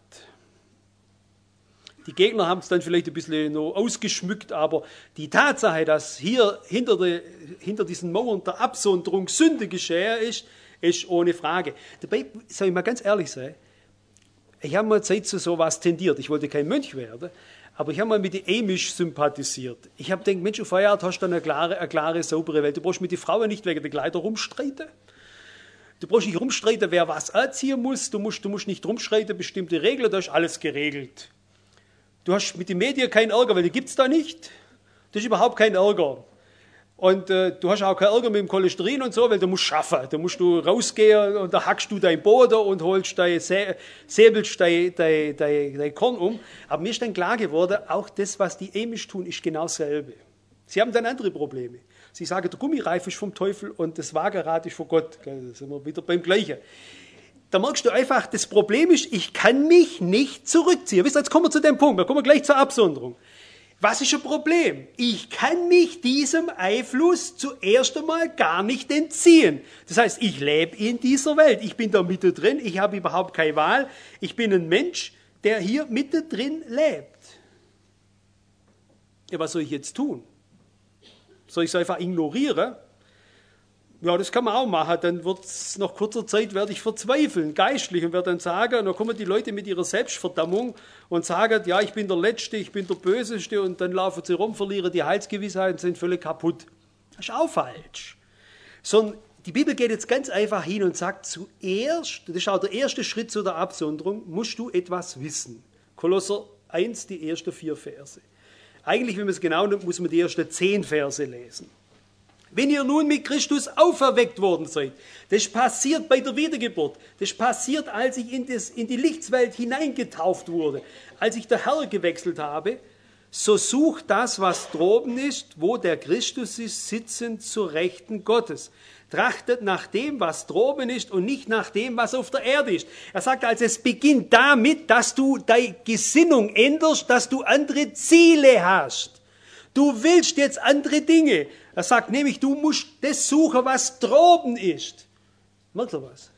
Die Gegner haben es dann vielleicht ein bisschen noch ausgeschmückt, aber die Tatsache, dass hier hinter, der, hinter diesen Mauern der Absonderung Sünde geschehen ist, ist ohne Frage. Dabei, soll ich mal ganz ehrlich sein, ich habe mal Zeit zu sowas tendiert. Ich wollte kein Mönch werden, aber ich habe mal mit den Amish sympathisiert. Ich habe gedacht, Mensch, auf Feierabend hast du eine klare, eine klare, saubere Welt. Du brauchst mit den Frauen nicht wegen der Kleider rumstreiten. Du brauchst nicht rumstreiten, wer was anziehen muss. Du musst, du musst nicht rumstreiten, bestimmte Regeln, da ist alles geregelt. Du hast mit den Medien keinen Ärger, weil die gibt es da nicht. Das ist überhaupt kein Ärger. Und äh, du hast auch keinen Ärger mit dem Cholesterin und so, weil du musst schaffen. Da musst du rausgehen und da hackst du dein Boden und holst dein, säbelst dein, dein, dein, dein Korn um. Aber mir ist dann klar geworden, auch das, was die Amish tun, ist genau dasselbe. Sie haben dann andere Probleme. Sie sagen, der Gummireif ist vom Teufel und das Wagenrad ist von Gott. Da sind wir wieder beim Gleichen. Da merkst du einfach, das Problem ist, ich kann mich nicht zurückziehen. Wisst ihr, jetzt kommen wir zu dem Punkt, da kommen wir gleich zur Absonderung. Was ist ein Problem? Ich kann mich diesem Einfluss zuerst einmal gar nicht entziehen. Das heißt, ich lebe in dieser Welt, ich bin da mittendrin, ich habe überhaupt keine Wahl, ich bin ein Mensch, der hier mittendrin lebt. Ja, was soll ich jetzt tun? Soll ich es einfach ignorieren? Ja, das kann man auch machen. Dann wird es nach kurzer Zeit, werde ich verzweifeln, geistlich, und werde dann sagen, und dann kommen die Leute mit ihrer Selbstverdammung und sagen, ja, ich bin der Letzte, ich bin der Böseste, und dann laufen sie rum, verlieren die Heilsgewissheit und sind völlig kaputt. Das ist auch falsch. Sondern die Bibel geht jetzt ganz einfach hin und sagt, zuerst, das ist auch der erste Schritt zu der Absonderung, musst du etwas wissen. Kolosser eins, die ersten vier Verse. Eigentlich, wenn man es genau nimmt, muss man die ersten zehn Verse lesen. Wenn ihr nun mit Christus auferweckt worden seid, das passiert bei der Wiedergeburt, das passiert, als ich in, das, in die Lichtswelt hineingetauft wurde, als ich der Herr gewechselt habe, so sucht das, was droben ist, wo der Christus ist, sitzend zur Rechten Gottes. Trachtet nach dem, was droben ist und nicht nach dem, was auf der Erde ist. Er sagt also, es beginnt damit, dass du deine Gesinnung änderst, dass du andere Ziele hast. Du willst jetzt andere Dinge. Er sagt nämlich, du musst das suchen, was droben ist. Merkt ihr was?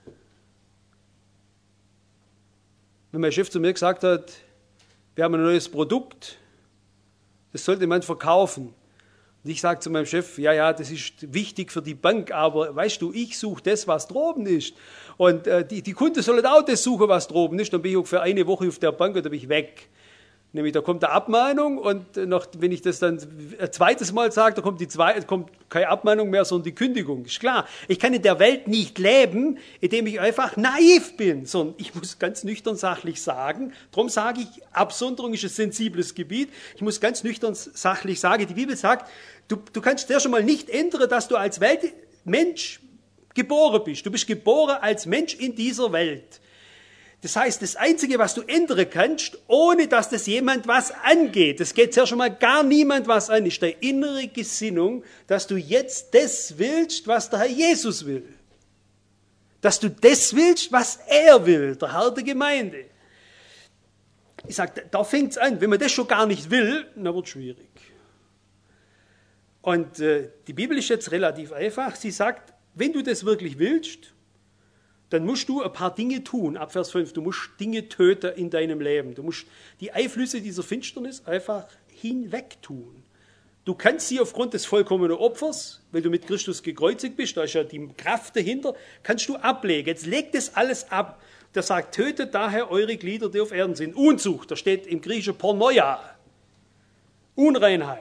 Wenn mein Chef zu mir gesagt hat, wir haben ein neues Produkt, das sollte man verkaufen. Und ich sage zu meinem Chef, ja, ja, das ist wichtig für die Bank, aber weißt du, ich suche das, was droben ist. Und äh, die, die Kunden sollen auch das suchen, was droben ist. Dann bin ich auch für eine Woche auf der Bank und dann bin ich weg. Nämlich, da kommt eine Abmahnung und noch, wenn ich das dann ein zweites Mal sage, da kommt, die zwei, kommt keine Abmahnung mehr, sondern die Kündigung. Ist klar, ich kann in der Welt nicht leben, indem ich einfach naiv bin, sondern ich muss ganz nüchtern sachlich sagen, darum sage ich, Absonderung ist ein sensibles Gebiet, ich muss ganz nüchtern sachlich sagen, die Bibel sagt, du, du kannst ja schon mal nicht ändern, dass du als Weltmensch geboren bist. Du bist geboren als Mensch in dieser Welt. Das heißt, das Einzige, was du ändern kannst, ohne dass das jemand was angeht, das geht ja schon mal gar niemand was an, ist deine innere Gesinnung, dass du jetzt das willst, was der Herr Jesus will. Dass du das willst, was er will, der Herr der Gemeinde. Ich sage, da fängt es an. Wenn man das schon gar nicht will, dann wird es schwierig. Und äh, die Bibel ist jetzt relativ einfach. Sie sagt, wenn du das wirklich willst, dann musst du ein paar Dinge tun. Ab Vers fünf, du musst Dinge töten in deinem Leben. Du musst die Einflüsse dieser Finsternis einfach hinweg tun. Du kannst sie aufgrund des vollkommenen Opfers, weil du mit Christus gekreuzigt bist, da ist ja die Kraft dahinter, kannst du ablegen. Jetzt leg das alles ab. Der sagt, tötet daher eure Glieder, die auf Erden sind. Unzucht, da steht im Griechischen Porneia. Unreinheit,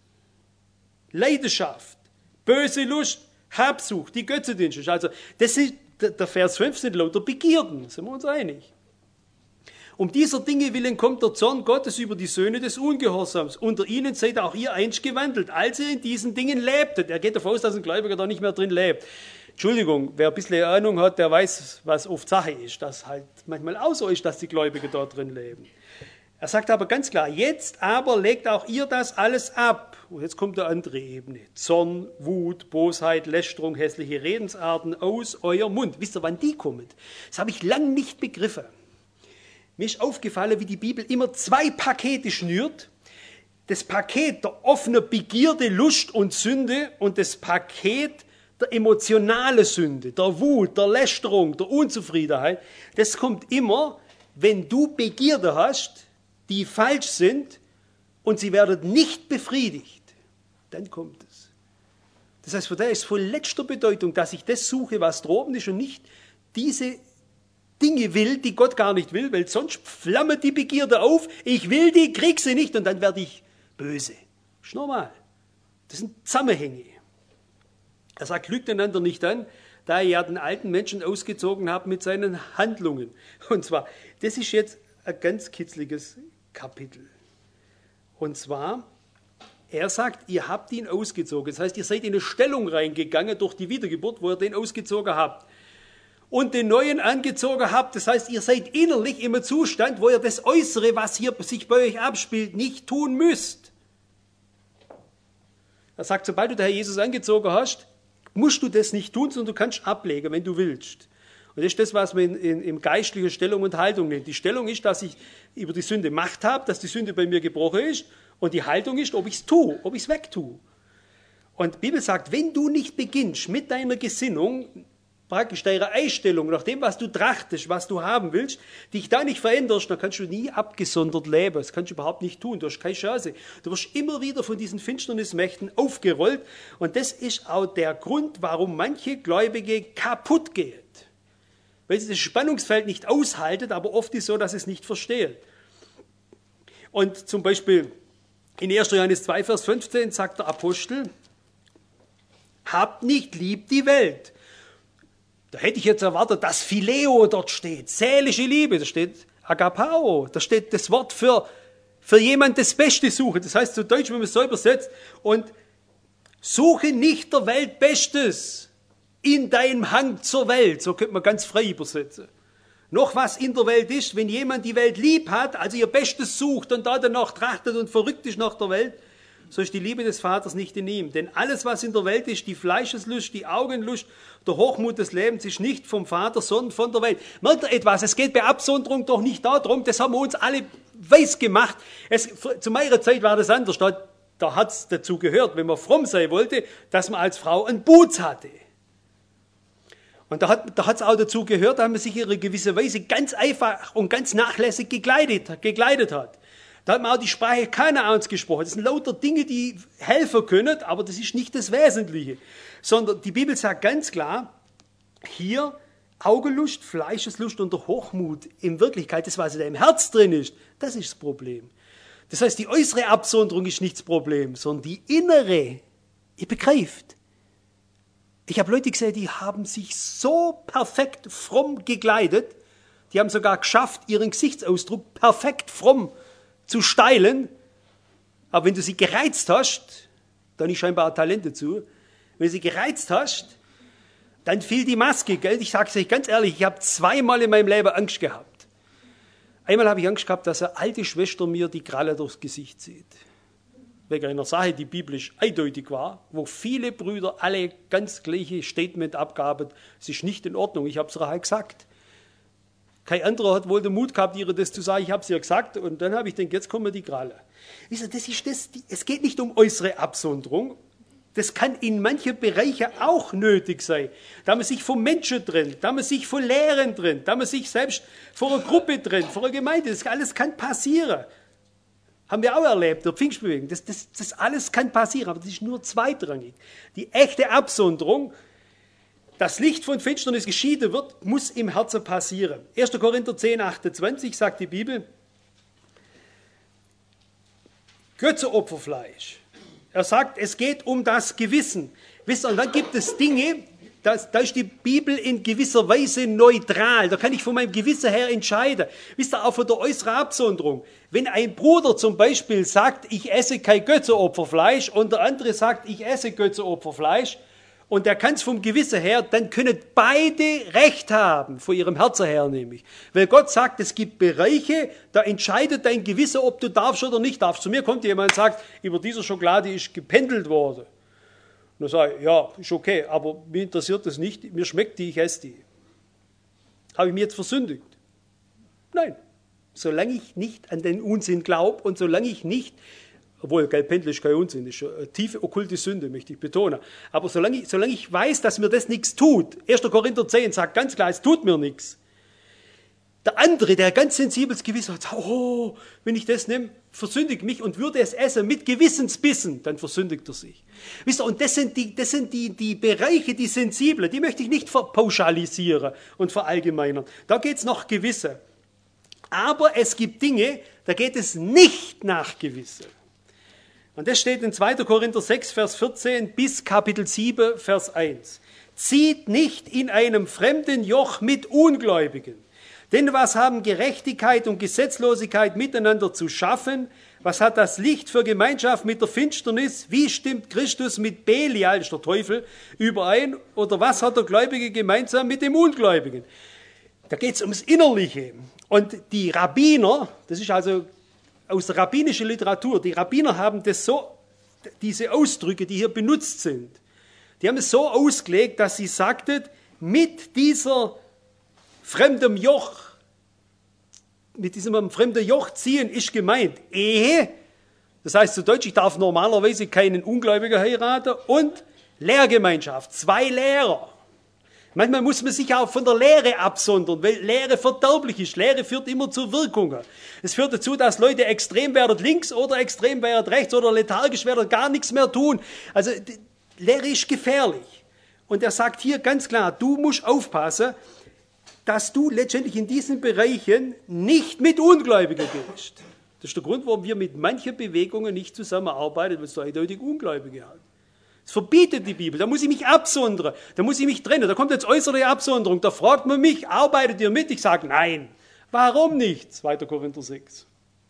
Leidenschaft, böse Lust, Habsucht, die Götzendienst. Also das ist der Vers fünf sind lauter Begierden, sind wir uns einig. Um dieser Dinge willen kommt der Zorn Gottes über die Söhne des Ungehorsams. Unter ihnen seid auch ihr einst gewandelt, als ihr in diesen Dingen lebtet. Er geht davon aus, dass ein Gläubiger da nicht mehr drin lebt. Entschuldigung, wer ein bisschen Ahnung hat, der weiß, was oft Sache ist, dass halt manchmal auch so ist, dass die Gläubiger da drin leben. Er sagt aber ganz klar, jetzt aber legt auch ihr das alles ab. Und jetzt kommt eine andere Ebene. Zorn, Wut, Bosheit, Lästerung, hässliche Redensarten aus eurem Mund. Wisst ihr, wann die kommen? Das habe ich lang nicht begriffen. Mir ist aufgefallen, wie die Bibel immer zwei Pakete schnürt. Das Paket der offenen Begierde, Lust und Sünde und das Paket der emotionalen Sünde, der Wut, der Lästerung, der Unzufriedenheit. Das kommt immer, wenn du Begierde hast, die falsch sind und sie werden nicht befriedigt, dann kommt es. Das heißt, von daher ist von letzter Bedeutung, dass ich das suche, was droben ist und nicht diese Dinge will, die Gott gar nicht will, weil sonst flammt die Begierde auf, ich will die, krieg sie nicht und dann werde ich böse. Das ist normal. Das sind Zusammenhänge. Er sagt, lügt einander nicht an, da er ja den alten Menschen ausgezogen hat mit seinen Handlungen. Und zwar, das ist jetzt ein ganz kitzliges Kapitel. Und zwar, er sagt, ihr habt ihn ausgezogen. Das heißt, ihr seid in eine Stellung reingegangen durch die Wiedergeburt, wo ihr den ausgezogen habt. Und den neuen angezogen habt. Das heißt, ihr seid innerlich im Zustand, wo ihr das Äußere, was hier sich bei euch abspielt, nicht tun müsst. Er sagt, sobald du den Herr Jesus angezogen hast, musst du das nicht tun, sondern du kannst ablegen, wenn du willst. Und das ist das, was man in, in, in geistlicher Stellung und Haltung nennt. Die Stellung ist, dass ich über die Sünde Macht habe, dass die Sünde bei mir gebrochen ist. Und die Haltung ist, ob ich es tue, ob ich es wegtue. Und die Bibel sagt, wenn du nicht beginnst mit deiner Gesinnung, praktisch deiner Einstellung, nach dem, was du trachtest, was du haben willst, dich da nicht veränderst, dann kannst du nie abgesondert leben. Das kannst du überhaupt nicht tun. Du hast keine Chance. Du wirst immer wieder von diesen Finsternismächten aufgerollt. Und das ist auch der Grund, warum manche Gläubige kaputt gehen. Weil sie das Spannungsfeld nicht aushalten, aber oft ist es so, dass sie es nicht verstehen. Und zum Beispiel in erster Johannes zwei, Vers fünfzehn sagt der Apostel, habt nicht lieb die Welt. Da hätte ich jetzt erwartet, dass Phileo dort steht, seelische Liebe, da steht Agapao, da steht das Wort für, für jemand das Beste suchen. Das heißt zu Deutsch, wenn man es so übersetzt, und suche nicht der Welt Bestes in deinem Hang zur Welt, so könnte man ganz frei übersetzen. Noch was in der Welt ist, wenn jemand die Welt lieb hat, also ihr Bestes sucht und da danach trachtet und verrückt ist nach der Welt, so ist die Liebe des Vaters nicht in ihm. Denn alles, was in der Welt ist, die Fleischeslust, die Augenlust, der Hochmut des Lebens, ist nicht vom Vater, sondern von der Welt. Merkt ihr etwas? Es geht bei Absonderung doch nicht darum, das haben wir uns alle weiß gemacht. Es, zu meiner Zeit war das anders. Da, da hat es dazu gehört, wenn man fromm sein wollte, dass man als Frau einen Boots hatte. Und da hat da hat's auch dazu gehört, dass man sich in einer gewissen Weise ganz einfach und ganz nachlässig gekleidet, gekleidet hat. Da hat man auch die Sprache Kanaans gesprochen. Das sind lauter Dinge, die helfen können, aber das ist nicht das Wesentliche. Sondern die Bibel sagt ganz klar, hier Augenlust, Fleischeslust und der Hochmut, in Wirklichkeit das, was in deinem Herz drin ist, das ist das Problem. Das heißt, die äußere Absonderung ist nicht das Problem, sondern die innere, ihr begreift. Ich habe Leute gesehen, die haben sich so perfekt fromm gekleidet, die haben sogar geschafft, ihren Gesichtsausdruck perfekt fromm zu stylen, aber wenn du sie gereizt hast, da nicht scheinbar Talent dazu, wenn du sie gereizt hast, dann fiel die Maske, gell? Ich sage es euch ganz ehrlich, ich habe zweimal in meinem Leben Angst gehabt. Einmal habe ich Angst gehabt, dass eine alte Schwester mir die Kralle durchs Gesicht zieht. Wegen einer Sache, die biblisch eindeutig war, wo viele Brüder alle ganz gleiche Statement abgaben, es ist nicht in Ordnung, ich habe es halt gesagt. Kein anderer hat wohl den Mut gehabt, ihr das zu sagen, ich habe es ihr gesagt, und dann habe ich gedacht, jetzt kommen die Kralle. Das ist das, es geht nicht um äußere Absonderung, das kann in manchen Bereichen auch nötig sein, da man sich vom Menschen trennt, da man sich von Lehren trennt, da man sich selbst vor einer Gruppe trennt, vor einer Gemeinde, das alles kann passieren. Haben wir auch erlebt, der Pfingstbewegung, das, das, das alles kann passieren, aber das ist nur zweitrangig. Die echte Absonderung, das Licht von Finsternis geschieden wird, muss im Herzen passieren. erster Korinther zehn, achtundzwanzig sagt die Bibel, Götzenopferfleisch. Er sagt, es geht um das Gewissen. Wisst ihr, und dann gibt es Dinge, da, da ist die Bibel in gewisser Weise neutral. Da kann ich von meinem Gewissen her entscheiden. Wisst ihr, auch von der äußeren Absonderung. Wenn ein Bruder zum Beispiel sagt, ich esse kein Götzenopferfleisch, und der andere sagt, ich esse Götzenopferfleisch, und der kann es vom Gewissen her, dann können beide Recht haben, von ihrem Herzen her nämlich. Weil Gott sagt, es gibt Bereiche, da entscheidet dein Gewissen, ob du darfst oder nicht darfst. Zu mir kommt jemand und sagt, über diese Schokolade ist gependelt worden. Und dann sage ich, ja, ist okay, aber mir interessiert das nicht, mir schmeckt die, ich esse die. Habe ich mich jetzt versündigt? Nein. Solange ich nicht an den Unsinn glaube und solange ich nicht, obwohl, gell, Pendel ist kein Unsinn, ist eine tiefe okkulte Sünde, möchte ich betonen. Aber solange ich, solange ich weiß, dass mir das nichts tut, erster Korinther zehn sagt ganz klar, es tut mir nichts. Der andere, der ganz sensibles Gewissen hat, oh, wenn ich das nehme, versündigt mich und würde es essen mit Gewissensbissen, dann versündigt er sich. Wisst ihr, und das sind die, das sind die, die Bereiche, die sensiblen, die möchte ich nicht verpauschalisieren und verallgemeinern. Da geht es nach Gewissen. Aber es gibt Dinge, da geht es nicht nach Gewissen. Und das steht in zweiter Korinther sechs, Vers vierzehn bis Kapitel sieben, Vers eins. Zieht nicht in einem fremden Joch mit Ungläubigen. Denn was haben Gerechtigkeit und Gesetzlosigkeit miteinander zu schaffen? Was hat das Licht für Gemeinschaft mit der Finsternis? Wie stimmt Christus mit Belial, das ist der Teufel, überein? Oder was hat der Gläubige gemeinsam mit dem Ungläubigen? Da geht es ums Innerliche. Und die Rabbiner, das ist also aus der rabbinischen Literatur, die Rabbiner haben das so diese Ausdrücke, die hier benutzt sind, die haben es so ausgelegt, dass sie sagten, mit dieser fremdem Joch, mit diesem fremden Joch ziehen ist gemeint Ehe, das heißt zu Deutsch, ich darf normalerweise keinen Ungläubigen heiraten, und Lehrgemeinschaft, zwei Lehrer. Manchmal muss man sich auch von der Lehre absondern, weil Lehre verderblich ist. Lehre führt immer zu Wirkungen. Es führt dazu, dass Leute extrem werden links oder extrem werden rechts oder lethargisch werden, gar nichts mehr tun. Also Lehre ist gefährlich. Und er sagt hier ganz klar, du musst aufpassen, dass du letztendlich in diesen Bereichen nicht mit Ungläubigen gehst. Das ist der Grund, warum wir mit manchen Bewegungen nicht zusammenarbeiten, weil es da eindeutig Ungläubige hat. Das verbietet die Bibel. Da muss ich mich absondern. Da muss ich mich trennen. Da kommt jetzt äußere Absonderung. Da fragt man mich, arbeitet ihr mit? Ich sage nein. Warum nicht? zweiter Korinther sechs.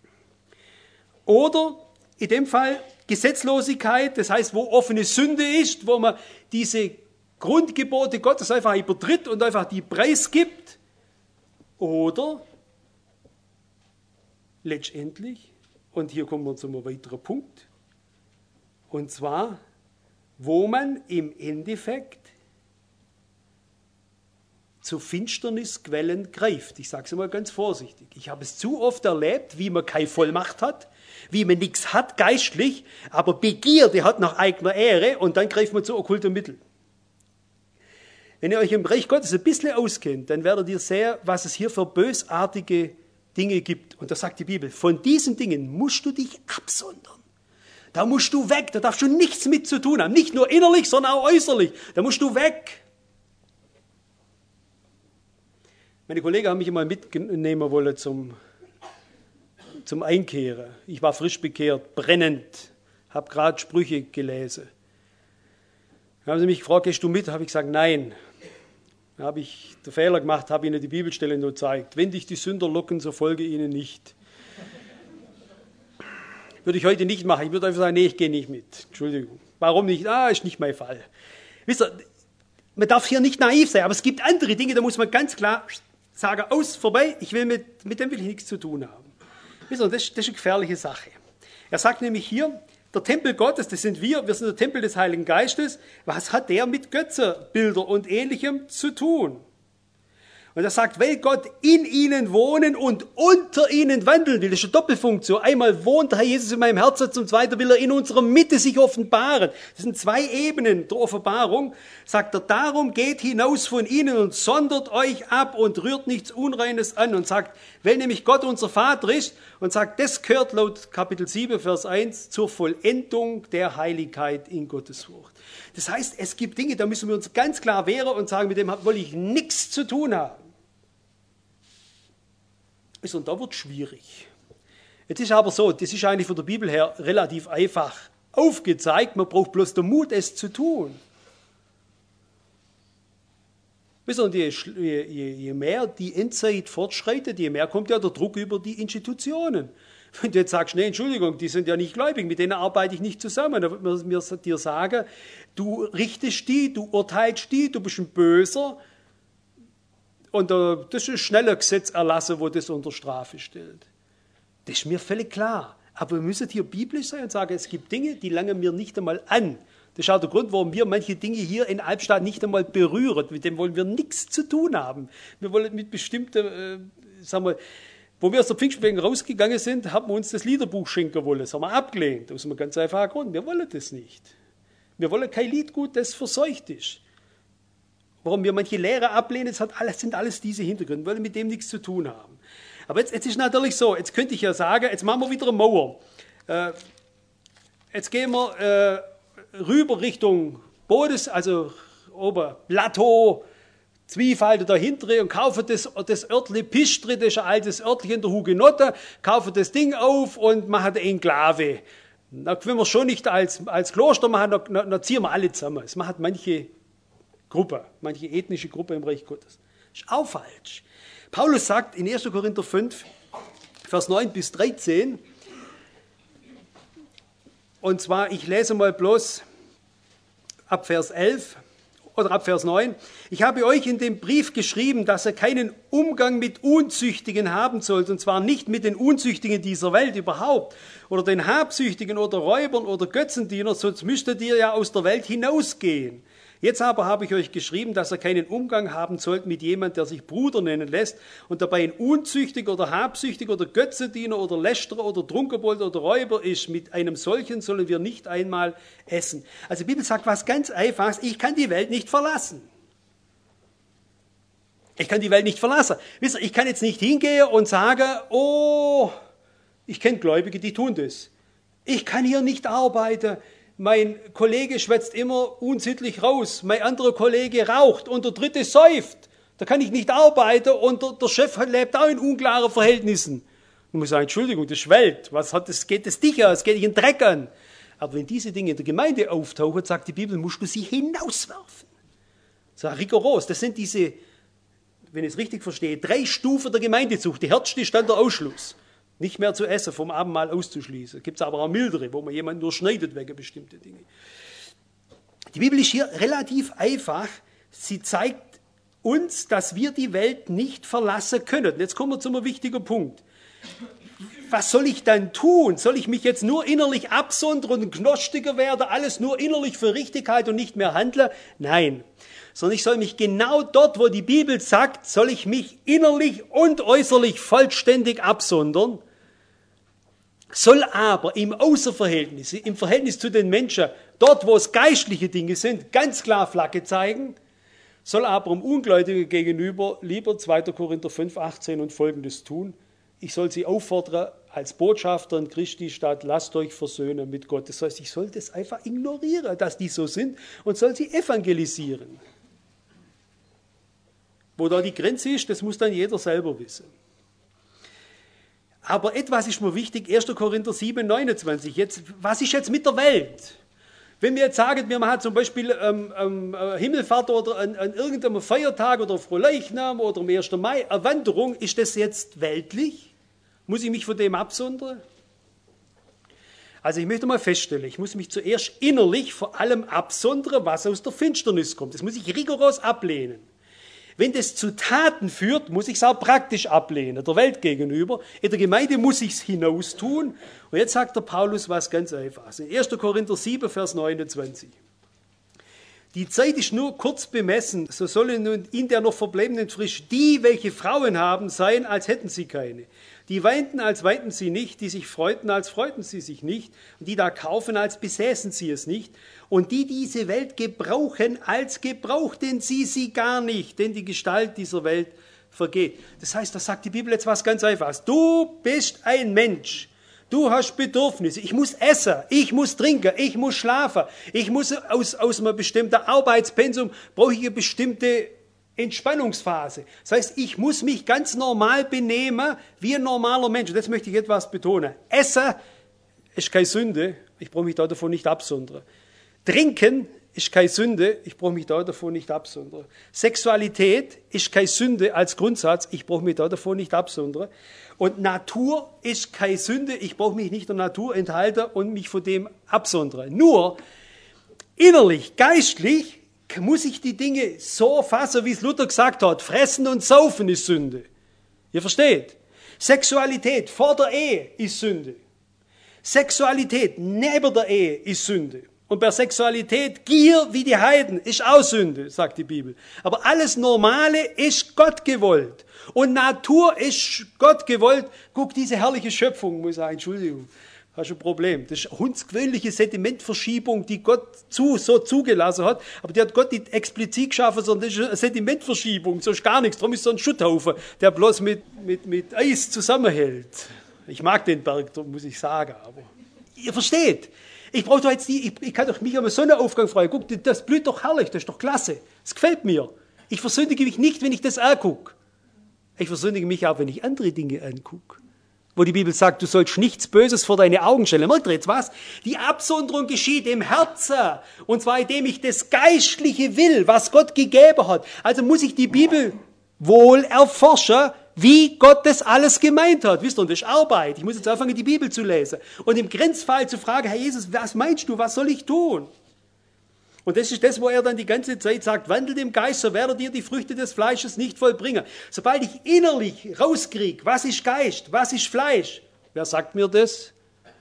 Oder in dem Fall Gesetzlosigkeit, das heißt, wo offene Sünde ist, wo man diese Grundgebote Gottes einfach übertritt und einfach die preisgibt. Oder letztendlich, und hier kommen wir zu einem weiteren Punkt, und zwar, wo man im Endeffekt zu Finsternisquellen greift. Ich sage es mal ganz vorsichtig. Ich habe es zu oft erlebt, wie man keine Vollmacht hat, wie man nichts hat geistlich, aber Begierde hat nach eigener Ehre und dann greift man zu okkulten Mitteln. Wenn ihr euch im Reich Gottes ein bisschen auskennt, dann werdet ihr sehen, was es hier für bösartige Dinge gibt. Und da sagt die Bibel, von diesen Dingen musst du dich absondern. Da musst du weg, da darfst du nichts mit zu tun haben. Nicht nur innerlich, sondern auch äußerlich. Da musst du weg. Meine Kollegen haben mich immer mitnehmen wollen zum, zum Einkehren. Ich war frisch bekehrt, brennend, habe gerade Sprüche gelesen. Dann haben sie mich gefragt, gehst du mit? Habe ich gesagt, nein. Dann habe ich den Fehler gemacht, habe ihnen die Bibelstelle nur gezeigt. Wenn dich die Sünder locken, so folge ihnen nicht. Würde ich heute nicht machen. Ich würde einfach sagen, nee, ich gehe nicht mit. Entschuldigung. Warum nicht? Ah, ist nicht mein Fall. Wisst ihr, man darf hier nicht naiv sein, aber es gibt andere Dinge, da muss man ganz klar sagen, aus, vorbei, ich will mit, mit dem will ich nichts zu tun haben. Wisst ihr, das, das ist eine gefährliche Sache. Er sagt nämlich hier, der Tempel Gottes, das sind wir, wir sind der Tempel des Heiligen Geistes. Was hat der mit Götzenbildern und Ähnlichem zu tun? Und er sagt, weil Gott in ihnen wohnen und unter ihnen wandeln will. Das ist eine Doppelfunktion. Einmal wohnt der Herr Jesus in meinem Herzen, zum Zweiten will er in unserer Mitte sich offenbaren. Das sind zwei Ebenen der Offenbarung. Sagt er, darum geht hinaus von ihnen und sondert euch ab und rührt nichts Unreines an. Und sagt, weil nämlich Gott unser Vater ist, und sagt, das gehört laut Kapitel sieben, Vers eins zur Vollendung der Heiligkeit in Gottes Furcht. Das heißt, es gibt Dinge, da müssen wir uns ganz klar wehren und sagen, mit dem will ich nichts zu tun haben. Und da wird es schwierig. Jetzt ist aber so, das ist eigentlich von der Bibel her relativ einfach aufgezeigt, man braucht bloß den Mut, es zu tun. Und je, je, je mehr die Endzeit fortschreitet, je mehr kommt ja der Druck über die Institutionen. Wenn du jetzt sagst, nee, Entschuldigung, die sind ja nicht gläubig, mit denen arbeite ich nicht zusammen, dann wird man dir sagen, du richtest die, du urteilst die, du bist ein Böser. Und äh, das ist schnell ein Gesetz erlassen, wo das unter Strafe stellt. Das ist mir völlig klar. Aber wir müssen hier biblisch sein und sagen, es gibt Dinge, die langen mir nicht einmal an. Das ist auch der Grund, warum wir manche Dinge hier in Albstadt nicht einmal berühren. Mit dem wollen wir nichts zu tun haben. Wir wollen mit bestimmten, äh, sagen wir, wo wir aus der Pfingstbewegung rausgegangen sind, haben wir uns das Liederbuch schenken wollen. Das haben wir abgelehnt. Aus einem ganz einfachen Grund. Wir wollen das nicht. Wir wollen kein Liedgut, das verseucht ist. Warum wir manche Lehrer ablehnen, das hat alles, sind alles diese Hintergründe, weil wir mit dem nichts zu tun haben. Aber jetzt, jetzt ist natürlich so, jetzt könnte ich ja sagen, jetzt machen wir wieder eine Mauer. Äh, jetzt gehen wir äh, rüber Richtung Bodes, also oben Plateau, Zwiefalten dahinter und kaufen das, das Örtli Pistre, das ist ein altes Örtchen in der Hugenotte, kaufen das Ding auf und machen eine Enklave. Da können wir schon nicht als, als Kloster machen, da, da ziehen wir alle zusammen. Das macht manche Gruppe, manche ethnische Gruppe im Reich Gottes. Das ist auch falsch. Paulus sagt in erster Korinther fünf, Vers neun bis dreizehn, und zwar, ich lese mal bloß ab Vers elf, Oder ab Vers neun. Ich habe euch in dem Brief geschrieben, dass ihr keinen Umgang mit Unzüchtigen haben sollt, und zwar nicht mit den Unzüchtigen dieser Welt überhaupt, oder den Habsüchtigen oder Räubern oder Götzendienern, sonst müsstet ihr ja aus der Welt hinausgehen. Jetzt aber habe ich euch geschrieben, dass ihr keinen Umgang haben sollt mit jemand, der sich Bruder nennen lässt und dabei ein Unzüchtiger oder Habsüchtiger oder Götzendiener oder Lästerer oder Trunkenbold oder Räuber ist. Mit einem solchen sollen wir nicht einmal essen. Also die Bibel sagt was ganz Einfaches: Ich kann die Welt nicht verlassen. Ich kann die Welt nicht verlassen. Wisst ihr, ich kann jetzt nicht hingehen und sagen, oh, ich kenne Gläubige, die tun das. Ich kann hier nicht arbeiten. Mein Kollege schwätzt immer unsittlich raus, mein anderer Kollege raucht und der dritte säuft. Da kann ich nicht arbeiten und der, der Chef lebt auch in unklaren Verhältnissen. Ich muss sagen, Entschuldigung, das ist Welt, was hat das, geht das dich an, es geht dich in den Dreck an. Aber wenn diese Dinge in der Gemeinde auftauchen, sagt die Bibel, musst du sie hinauswerfen. Das ist rigoros, das sind diese, wenn ich es richtig verstehe, drei Stufen der Gemeindezucht. Die härteste ist dann der Ausschluss. Nicht mehr zu essen, vom Abendmahl auszuschließen. Gibt es aber auch mildere, wo man jemanden nur schneidet wegen bestimmte Dinge. Die Bibel ist hier relativ einfach. Sie zeigt uns, dass wir die Welt nicht verlassen können. Jetzt kommen wir zu einem wichtigen Punkt. Was soll ich dann tun? Soll ich mich jetzt nur innerlich absondern und Gnostiker werden, alles nur innerlich für Richtigkeit und nicht mehr handeln? Nein. Sondern ich soll mich genau dort, wo die Bibel sagt, soll ich mich innerlich und äußerlich vollständig absondern. Soll aber im Außenverhältnis, im Verhältnis zu den Menschen, dort wo es geistliche Dinge sind, ganz klar Flagge zeigen, soll aber dem Ungläubigen gegenüber lieber zweiter Korinther fünf, achtzehn und Folgendes tun. Ich soll sie auffordern, als Botschafter in Christi Stadt, lasst euch versöhnen mit Gott. Das heißt, ich soll das einfach ignorieren, dass die so sind, und soll sie evangelisieren. Wo da die Grenze ist, das muss dann jeder selber wissen. Aber etwas ist mir wichtig, erster Korinther sieben, neunundzwanzig. Jetzt, was ist jetzt mit der Welt? Wenn wir jetzt sagen, wir machen zum Beispiel ähm, ähm, Himmelfahrt oder an, an irgendeinem Feiertag oder Frohleichnam oder am ersten Mai, eine Wanderung, ist das jetzt weltlich? Muss ich mich von dem absondern? Also ich möchte mal feststellen, ich muss mich zuerst innerlich vor allem absondern, was aus der Finsternis kommt. Das muss ich rigoros ablehnen. Wenn das zu Taten führt, muss ich es auch praktisch ablehnen, der Welt gegenüber. In der Gemeinde muss ich es hinaus tun. Und jetzt sagt der Paulus was ganz Einfaches. In erster Korinther sieben, Vers neunundzwanzig. Die Zeit ist nur kurz bemessen, so sollen nun in der noch verbleibenden Frist die, welche Frauen haben, sein, als hätten sie keine. Die weinten, als weinten sie nicht, die sich freuten, als freuten sie sich nicht, und die da kaufen, als besäßen sie es nicht, und die diese Welt gebrauchen, als gebrauchten sie sie gar nicht, denn die Gestalt dieser Welt vergeht. Das heißt, da sagt die Bibel jetzt was ganz Einfaches. Du bist ein Mensch. Du hast Bedürfnisse. Ich muss essen, ich muss trinken, ich muss schlafen. Ich muss aus, aus einem bestimmten Arbeitspensum, brauche ich eine bestimmte Entspannungsphase. Das heißt, ich muss mich ganz normal benehmen, wie ein normaler Mensch. Und jetzt möchte ich etwas betonen. Essen ist keine Sünde, ich brauche mich da davon nicht absondern. Trinken ist keine Sünde, ich brauche mich da davon nicht absondern. Sexualität ist keine Sünde als Grundsatz, ich brauche mich da davon nicht absondern. Und Natur ist keine Sünde, ich brauche mich nicht der Natur enthalten und mich von dem absondern. Nur innerlich, geistlich muss ich die Dinge so fassen, wie es Luther gesagt hat. Fressen und Saufen ist Sünde. Ihr versteht? Sexualität vor der Ehe ist Sünde. Sexualität neben der Ehe ist Sünde. Und bei Sexualität Gier wie die Heiden ist auch Sünde, sagt die Bibel. Aber alles Normale ist Gott gewollt. Und Natur ist Gott gewollt. Guck, diese herrliche Schöpfung, muss ich sagen, Entschuldigung, hast ein Problem. Das ist eine hundsgewöhnliche Sedimentverschiebung, die Gott zu, so zugelassen hat. Aber die hat Gott nicht explizit geschaffen, sondern das ist eine Sedimentverschiebung, sonst gar nichts. Darum ist so ein Schutthaufen, der bloß mit, mit, mit Eis zusammenhält. Ich mag den Berg, muss ich sagen, aber ihr versteht. Ich brauche doch jetzt die, ich, ich kann doch mich am Sonnenaufgang freuen. Guck, das blüht doch herrlich, das ist doch klasse. Das gefällt mir. Ich versündige mich nicht, wenn ich das angucke. Ich versündige mich auch, wenn ich andere Dinge angucke. Wo die Bibel sagt, du sollst nichts Böses vor deine Augen stellen. Merkt ihr jetzt was? Die Absonderung geschieht im Herzen. Und zwar indem ich das Geistliche will, was Gott gegeben hat. Also muss ich die Bibel wohl erforschen, wie Gott das alles gemeint hat. Wisst ihr, und das ist Arbeit. Ich muss jetzt anfangen, die Bibel zu lesen. Und im Grenzfall zu fragen, Herr Jesus, was meinst du, was soll ich tun? Und das ist das, wo er dann die ganze Zeit sagt, wandelt im Geist, so werdet ihr die Früchte des Fleisches nicht vollbringen. Sobald ich innerlich rauskriege, was ist Geist, was ist Fleisch, wer sagt mir das?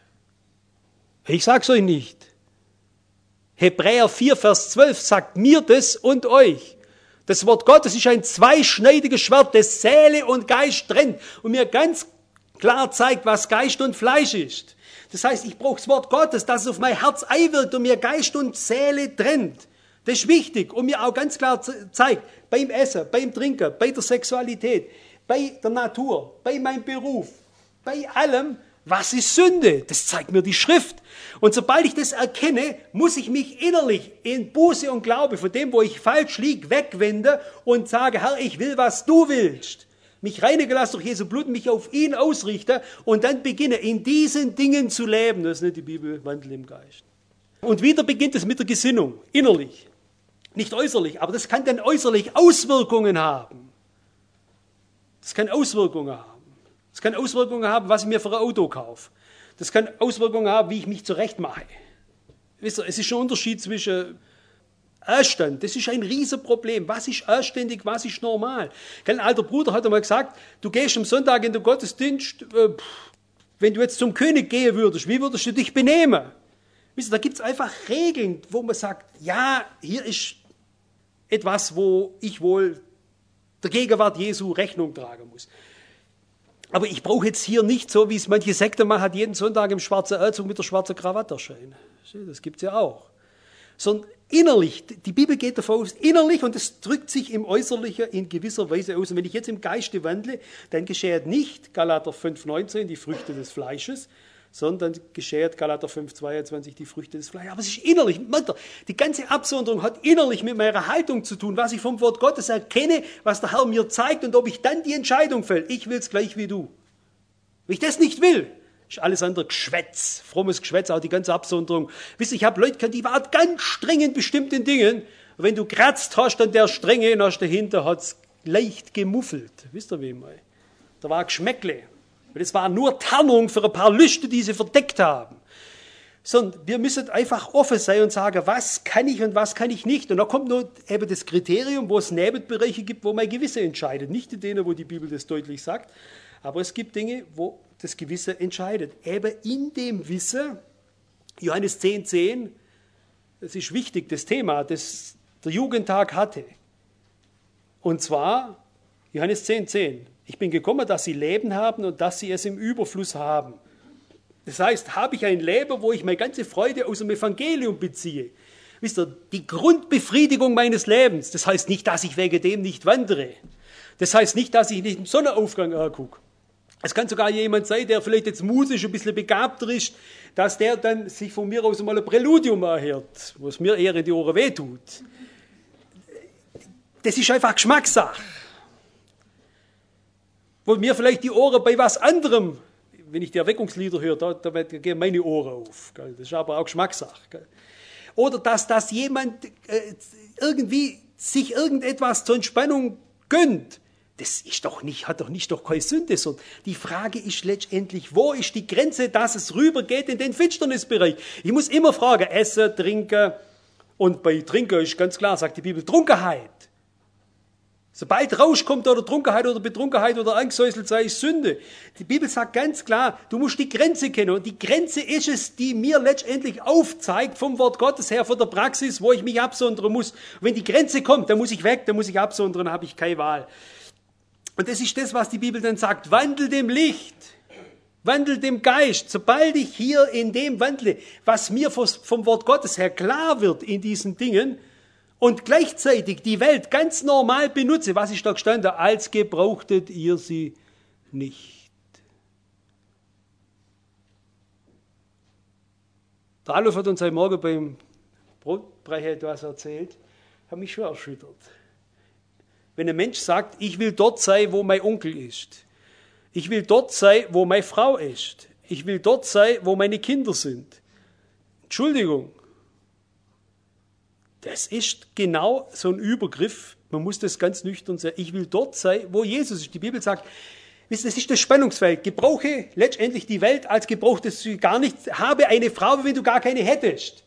Ich sag's euch nicht. Hebräer vier, Vers zwölf sagt mir das und euch. Das Wort Gottes ist ein zweischneidiges Schwert, das Seele und Geist trennt und mir ganz klar zeigt, was Geist und Fleisch ist. Das heißt, ich brauche das Wort Gottes, dass es auf mein Herz einwirkt und mir Geist und Seele trennt. Das ist wichtig und mir auch ganz klar zeigt, beim Essen, beim Trinken, bei der Sexualität, bei der Natur, bei meinem Beruf, bei allem, was ist Sünde? Das zeigt mir die Schrift. Und sobald ich das erkenne, muss ich mich innerlich in Buße und Glaube von dem, wo ich falsch liege, wegwenden und sage, Herr, ich will, was du willst. Mich reinigen lassen durch Jesu Blut, mich auf ihn ausrichten und dann beginne, in diesen Dingen zu leben. Das ist nicht die Bibel, Wandel im Geist. Und wieder beginnt es mit der Gesinnung, innerlich. Nicht äußerlich, aber das kann dann äußerlich Auswirkungen haben. Das kann Auswirkungen haben. Das kann Auswirkungen haben, was ich mir für ein Auto kaufe. Das kann Auswirkungen haben, wie ich mich zurechtmache. Wisst ihr, es ist ein Unterschied zwischen Anstand, das ist ein Riesenproblem. Was ist anständig, was ist normal? Ein alter Bruder hat einmal gesagt, du gehst am Sonntag in den Gottesdienst, äh, wenn du jetzt zum König gehen würdest, wie würdest du dich benehmen? Wisst ihr, da gibt es einfach Regeln, wo man sagt, ja, hier ist etwas, wo ich wohl der Gegenwart Jesu Rechnung tragen muss. Aber ich brauche jetzt hier nicht, so wie es manche Sekte machen, jeden Sonntag im schwarzen Anzug mit der schwarzen Krawatte erscheinen. Das gibt es ja auch. Sondern innerlich, die Bibel geht davon aus, innerlich, und es drückt sich im Äußerlichen in gewisser Weise aus. Und wenn ich jetzt im Geiste wandle, dann geschieht nicht Galater fünf neunzehn die Früchte des Fleisches, sondern geschieht Galater fünf zweiundzwanzig die Früchte des Fleisches. Aber es ist innerlich. Die ganze Absonderung hat innerlich mit meiner Haltung zu tun, was ich vom Wort Gottes erkenne, was der Herr mir zeigt und ob ich dann die Entscheidung fälle. Ich will es gleich wie du. Wenn ich das nicht will, ist alles andere Geschwätz, frommes Geschwätz, auch die ganze Absonderung. Wisst ihr, ich habe Leute, die waren ganz streng in bestimmten Dingen. Und wenn du kratzt hast an der Strenge, und hast dahinter hat es leicht gemuffelt. Wisst ihr, wie ich meine? Da war ein Geschmäckle. Und es war nur Tarnung für ein paar Lüste, die sie verdeckt haben. Sondern wir müssen einfach offen sein und sagen, was kann ich und was kann ich nicht. Und da kommt nur eben das Kriterium, wo es Nebenbereiche gibt, wo mein Gewissen entscheidet. Nicht in denen, wo die Bibel das deutlich sagt, aber es gibt Dinge, wo das Gewissen entscheidet. Eben in dem Wissen, Johannes zehn zehn, das ist wichtig, das Thema, das der Jugendtag hatte. Und zwar, Johannes zehn zehn, ich bin gekommen, dass sie Leben haben und dass sie es im Überfluss haben. Das heißt, habe ich ein Leben, wo ich meine ganze Freude aus dem Evangelium beziehe. Wisst ihr, die Grundbefriedigung meines Lebens, das heißt nicht, dass ich wegen dem nicht wandere. Das heißt nicht, dass ich nicht den Sonnenaufgang angucke. Es kann sogar jemand sein, der vielleicht jetzt musisch ein bisschen begabter ist, dass der dann sich von mir aus mal ein Präludium anhört, was mir eher in die Ohren wehtut. Das ist einfach Geschmackssache. Wo mir vielleicht die Ohren bei was anderem, wenn ich die Erweckungslieder höre, da, da gehen meine Ohren auf. Gell? Das ist aber auch Geschmackssache. Gell? Oder dass, dass jemand äh, irgendwie sich irgendetwas zur Entspannung gönnt. Das ist doch nicht, hat doch nicht doch keine Sünde, sondern die Frage ist letztendlich, wo ist die Grenze, dass es rübergeht in den Finsternisbereich? Ich muss immer fragen, essen, trinken, und bei Trinken ist ganz klar, sagt die Bibel, Trunkenheit. Sobald Rausch kommt oder Trunkenheit oder Betrunkenheit oder angesäuselt sei, ist Sünde. Die Bibel sagt ganz klar, du musst die Grenze kennen. Und die Grenze ist es, die mir letztendlich aufzeigt vom Wort Gottes her, von der Praxis, wo ich mich absondern muss. Und wenn die Grenze kommt, dann muss ich weg, dann muss ich absondern, dann habe ich keine Wahl. Und das ist das, was die Bibel dann sagt. Wandelt im Licht, wandelt im Geist. Sobald ich hier in dem wandle, was mir vom Wort Gottes her klar wird in diesen Dingen und gleichzeitig die Welt ganz normal benutze, was ist da gestanden? Als gebrauchtet ihr sie nicht. Der Alof hat uns heute Morgen beim Brotbrechen etwas erzählt, hat mich schon erschüttert. Wenn ein Mensch sagt, ich will dort sein, wo mein Onkel ist. Ich will dort sein, wo meine Frau ist. Ich will dort sein, wo meine Kinder sind. Entschuldigung. Das ist genau so ein Übergriff. Man muss das ganz nüchtern sagen. Ich will dort sein, wo Jesus ist. Die Bibel sagt, das ist das Spannungsfeld. Gebrauche letztendlich die Welt als gebraucht es gar nicht. Habe eine Frau, wenn du gar keine hättest.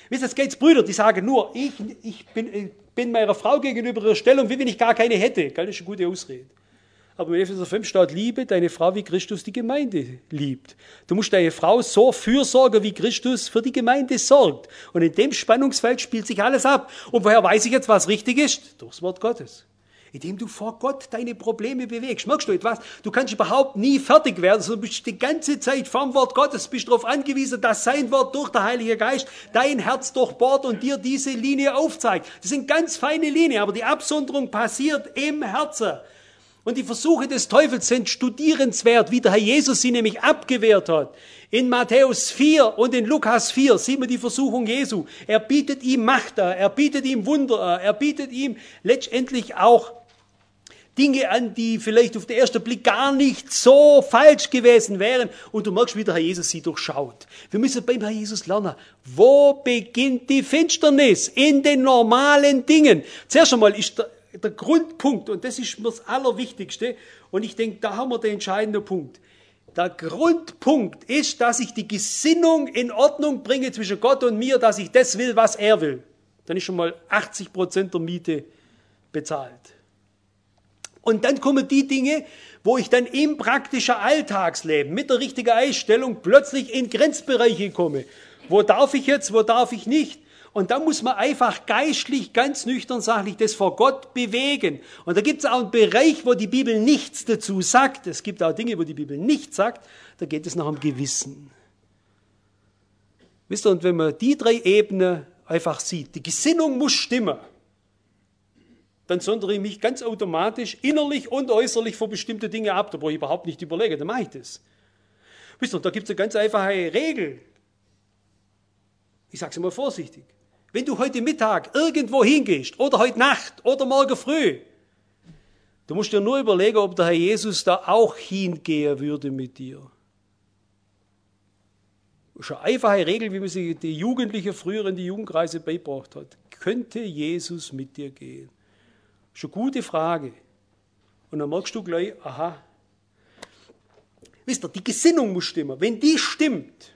Wisst ihr, es geht Brüder, die sagen nur, ich, ich bin, ich bin meiner Frau gegenüber in der Stellung, wie wenn ich gar keine hätte. Das ist eine gute Ausrede. Aber in Epheser fünf steht, liebe deine Frau, wie Christus die Gemeinde liebt. Du musst deine Frau so fürsorgen, wie Christus für die Gemeinde sorgt. Und in dem Spannungsfeld spielt sich alles ab. Und woher weiß ich jetzt, was richtig ist? Durchs Wort Gottes. Indem du vor Gott deine Probleme bewegst. Merkst du etwas? Du kannst überhaupt nie fertig werden, sondern bist die ganze Zeit vom Wort Gottes, bist darauf angewiesen, dass sein Wort durch den Heiligen Geist dein Herz durchbohrt und dir diese Linie aufzeigt. Das sind ganz feine Linien, aber die Absonderung passiert im Herzen. Und die Versuche des Teufels sind studierenswert, wie der Herr Jesus sie nämlich abgewehrt hat. In Matthäus vier und in Lukas vier sieht man die Versuchung Jesu. Er bietet ihm Macht an, er bietet ihm Wunder an, er bietet ihm letztendlich auch Dinge an, die vielleicht auf den ersten Blick gar nicht so falsch gewesen wären. Und du merkst, wie der Herr Jesus sie durchschaut. Wir müssen beim Herr Jesus lernen, wo beginnt die Finsternis? In den normalen Dingen. Zuerst einmal ist der Der Grundpunkt, und das ist mir das Allerwichtigste, und ich denke, da haben wir den entscheidenden Punkt. Der Grundpunkt ist, dass ich die Gesinnung in Ordnung bringe zwischen Gott und mir, dass ich das will, was er will. Dann ist schon mal achtzig Prozent der Miete bezahlt. Und dann kommen die Dinge, wo ich dann im praktischen Alltagsleben mit der richtigen Einstellung plötzlich in Grenzbereiche komme. Wo darf ich jetzt, wo darf ich nicht? Und da muss man einfach geistlich, ganz nüchtern, sachlich das vor Gott bewegen. Und da gibt es auch einen Bereich, wo die Bibel nichts dazu sagt. Es gibt auch Dinge, wo die Bibel nichts sagt. Da geht es nach dem Gewissen. Wisst ihr, und wenn man die drei Ebenen einfach sieht, die Gesinnung muss stimmen, dann sondere ich mich ganz automatisch innerlich und äußerlich vor bestimmte Dinge ab. Da brauche ich überhaupt nicht überlegen, dann mache ich das. Wisst ihr, da gibt es eine ganz einfache Regel. Ich sage es mal vorsichtig. Wenn du heute Mittag irgendwo hingehst, oder heute Nacht, oder morgen früh, du musst dir nur überlegen, ob der Herr Jesus da auch hingehen würde mit dir. Das ist eine einfache Regel, wie man sie die Jugendlichen früher in die Jugendkreise beigebracht hat. Könnte Jesus mit dir gehen? Das ist eine gute Frage. Und dann merkst du gleich, aha. Wisst ihr, die Gesinnung muss stimmen. Wenn die stimmt,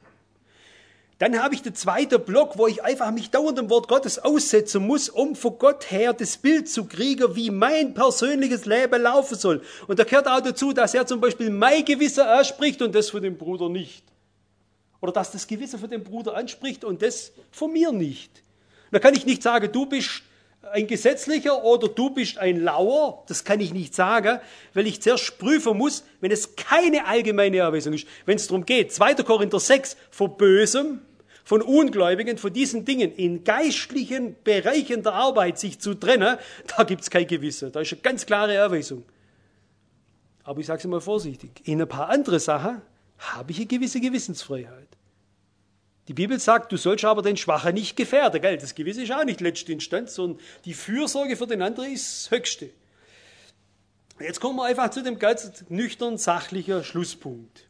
dann habe ich den zweiten Block, wo ich einfach mich dauernd im Wort Gottes aussetzen muss, um von Gott her das Bild zu kriegen, wie mein persönliches Leben laufen soll. Und da gehört auch dazu, dass er zum Beispiel mein Gewissen anspricht und das von dem Bruder nicht. Oder dass das Gewissen von dem Bruder anspricht und das von mir nicht. Da kann ich nicht sagen, du bist ein Gesetzlicher oder du bist ein Lauer. Das kann ich nicht sagen, weil ich zuerst prüfen muss, wenn es keine allgemeine Erweisung ist. Wenn es darum geht, zweiter Korinther sechs, von Bösem, von Ungläubigen, von diesen Dingen in geistlichen Bereichen der Arbeit sich zu trennen, da gibt es kein Gewissen. Da ist eine ganz klare Erweisung. Aber ich sage es mal vorsichtig, in ein paar andere Sachen habe ich eine gewisse Gewissensfreiheit. Die Bibel sagt, du sollst aber den Schwachen nicht gefährden. Gell? Das Gewissen ist auch nicht letzte Instanz, sondern die Fürsorge für den anderen ist das Höchste. Jetzt kommen wir einfach zu dem ganz nüchtern, sachlichen Schlusspunkt.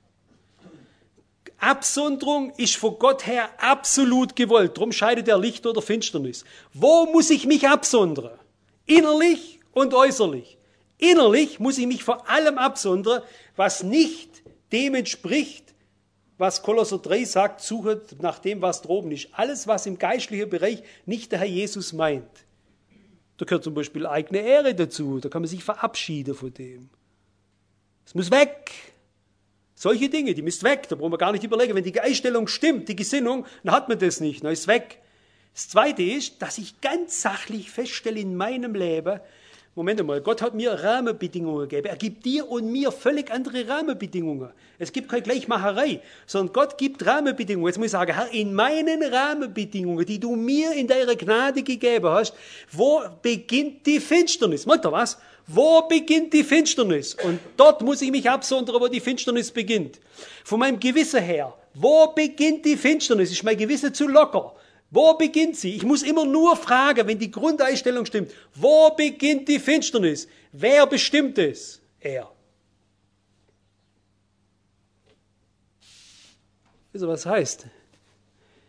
Absonderung ist von Gott her absolut gewollt. Darum scheidet er Licht oder Finsternis. Wo muss ich mich absondern? Innerlich und äußerlich. Innerlich muss ich mich vor allem absondern, was nicht dem entspricht, was Kolosser drei sagt, suchet nach dem, was droben ist. Alles, was im geistlichen Bereich nicht der Herr Jesus meint. Da gehört zum Beispiel eigene Ehre dazu. Da kann man sich verabschieden von dem. Es muss weg. Solche Dinge, die müssen weg. Da brauchen wir gar nicht überlegen. Wenn die Einstellung stimmt, die Gesinnung, dann hat man das nicht. Dann ist es weg. Das Zweite ist, dass ich ganz sachlich feststelle in meinem Leben, Moment einmal, Gott hat mir Rahmenbedingungen gegeben. Er gibt dir und mir völlig andere Rahmenbedingungen. Es gibt keine Gleichmacherei, sondern Gott gibt Rahmenbedingungen. Jetzt muss ich sagen, Herr, in meinen Rahmenbedingungen, die du mir in deiner Gnade gegeben hast, wo beginnt die Finsternis? Merkt ihr was? Wo beginnt die Finsternis? Und dort muss ich mich absondern, wo die Finsternis beginnt. Von meinem Gewissen her, wo beginnt die Finsternis? Ist mein Gewissen zu locker? Wo beginnt sie? Ich muss immer nur fragen, wenn die Grundeinstellung stimmt, wo beginnt die Finsternis? Wer bestimmt es? Er. Wisst ihr, was heißt?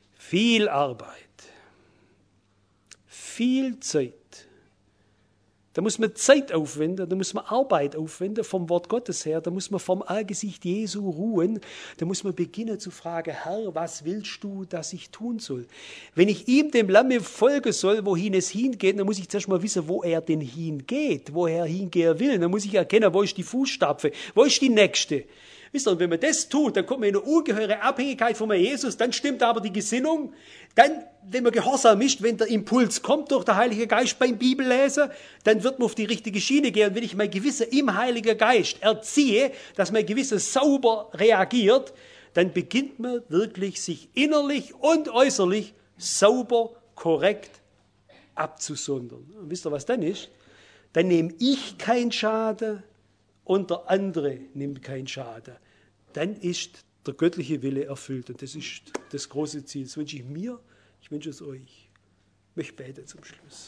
Viel Arbeit, viel Zeit, Da muss man Zeit aufwenden, da muss man Arbeit aufwenden vom Wort Gottes her, da muss man vom Angesicht Jesu ruhen, da muss man beginnen zu fragen, Herr, was willst du, dass ich tun soll? Wenn ich ihm, dem Lamme, folgen soll, wohin es hingeht, dann muss ich zuerst mal wissen, wo er denn hingeht, wo er hingehen will. Dann muss ich erkennen, wo ist die Fußstapfe, wo ist die nächste. Wisst ihr, und wenn man das tut, dann kommt man in eine ungeheure Abhängigkeit von Jesus, dann stimmt aber die Gesinnung. Dann, wenn man gehorsam ist, wenn der Impuls kommt durch den Heiligen Geist beim Bibellesen, dann wird man auf die richtige Schiene gehen. Und wenn ich mein Gewissen im Heiligen Geist erziehe, dass mein Gewissen sauber reagiert, dann beginnt man wirklich, sich innerlich und äußerlich sauber, korrekt abzusondern. Und wisst ihr, was dann ist? Dann nehme ich keinen Schaden und der andere nimmt keinen Schaden. Dann ist der göttliche Wille erfüllt. Und das ist das große Ziel. Das wünsche ich mir, ich wünsche es euch. Ich möchte beten zum Schluss.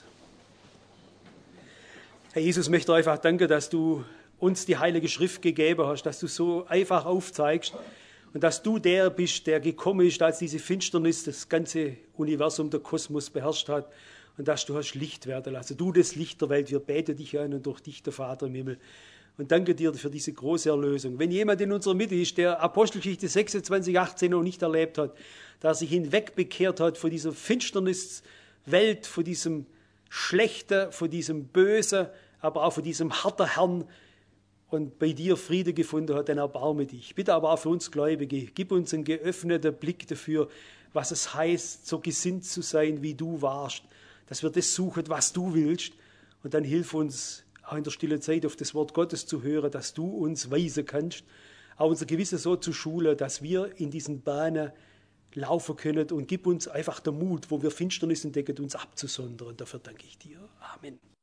Herr Jesus, ich möchte einfach danken, dass du uns die Heilige Schrift gegeben hast, dass du so einfach aufzeigst und dass du der bist, der gekommen ist, als diese Finsternis das ganze Universum, der Kosmos beherrscht hat und dass du hast Licht werden lassen. Du das Licht der Welt, wir beten dich an und durch dich, der Vater im Himmel. Und danke dir für diese große Erlösung. Wenn jemand in unserer Mitte ist, der Apostelgeschichte sechsundzwanzig, achtzehn noch nicht erlebt hat, der sich hinwegbekehrt hat von dieser Finsterniswelt, von diesem Schlechten, von diesem Bösen, aber auch von diesem harten Herrn und bei dir Friede gefunden hat, dann erbarme dich. Bitte aber auch für uns Gläubige, gib uns einen geöffneten Blick dafür, was es heißt, so gesinnt zu sein, wie du warst, dass wir das suchen, was du willst, und dann hilf uns, auch in der stillen Zeit auf das Wort Gottes zu hören, dass du uns weisen kannst, auch unser Gewissen so zu schulen, dass wir in diesen Bahnen laufen können, und gib uns einfach den Mut, wo wir Finsternis entdecken, uns abzusondern. Dafür danke ich dir. Amen.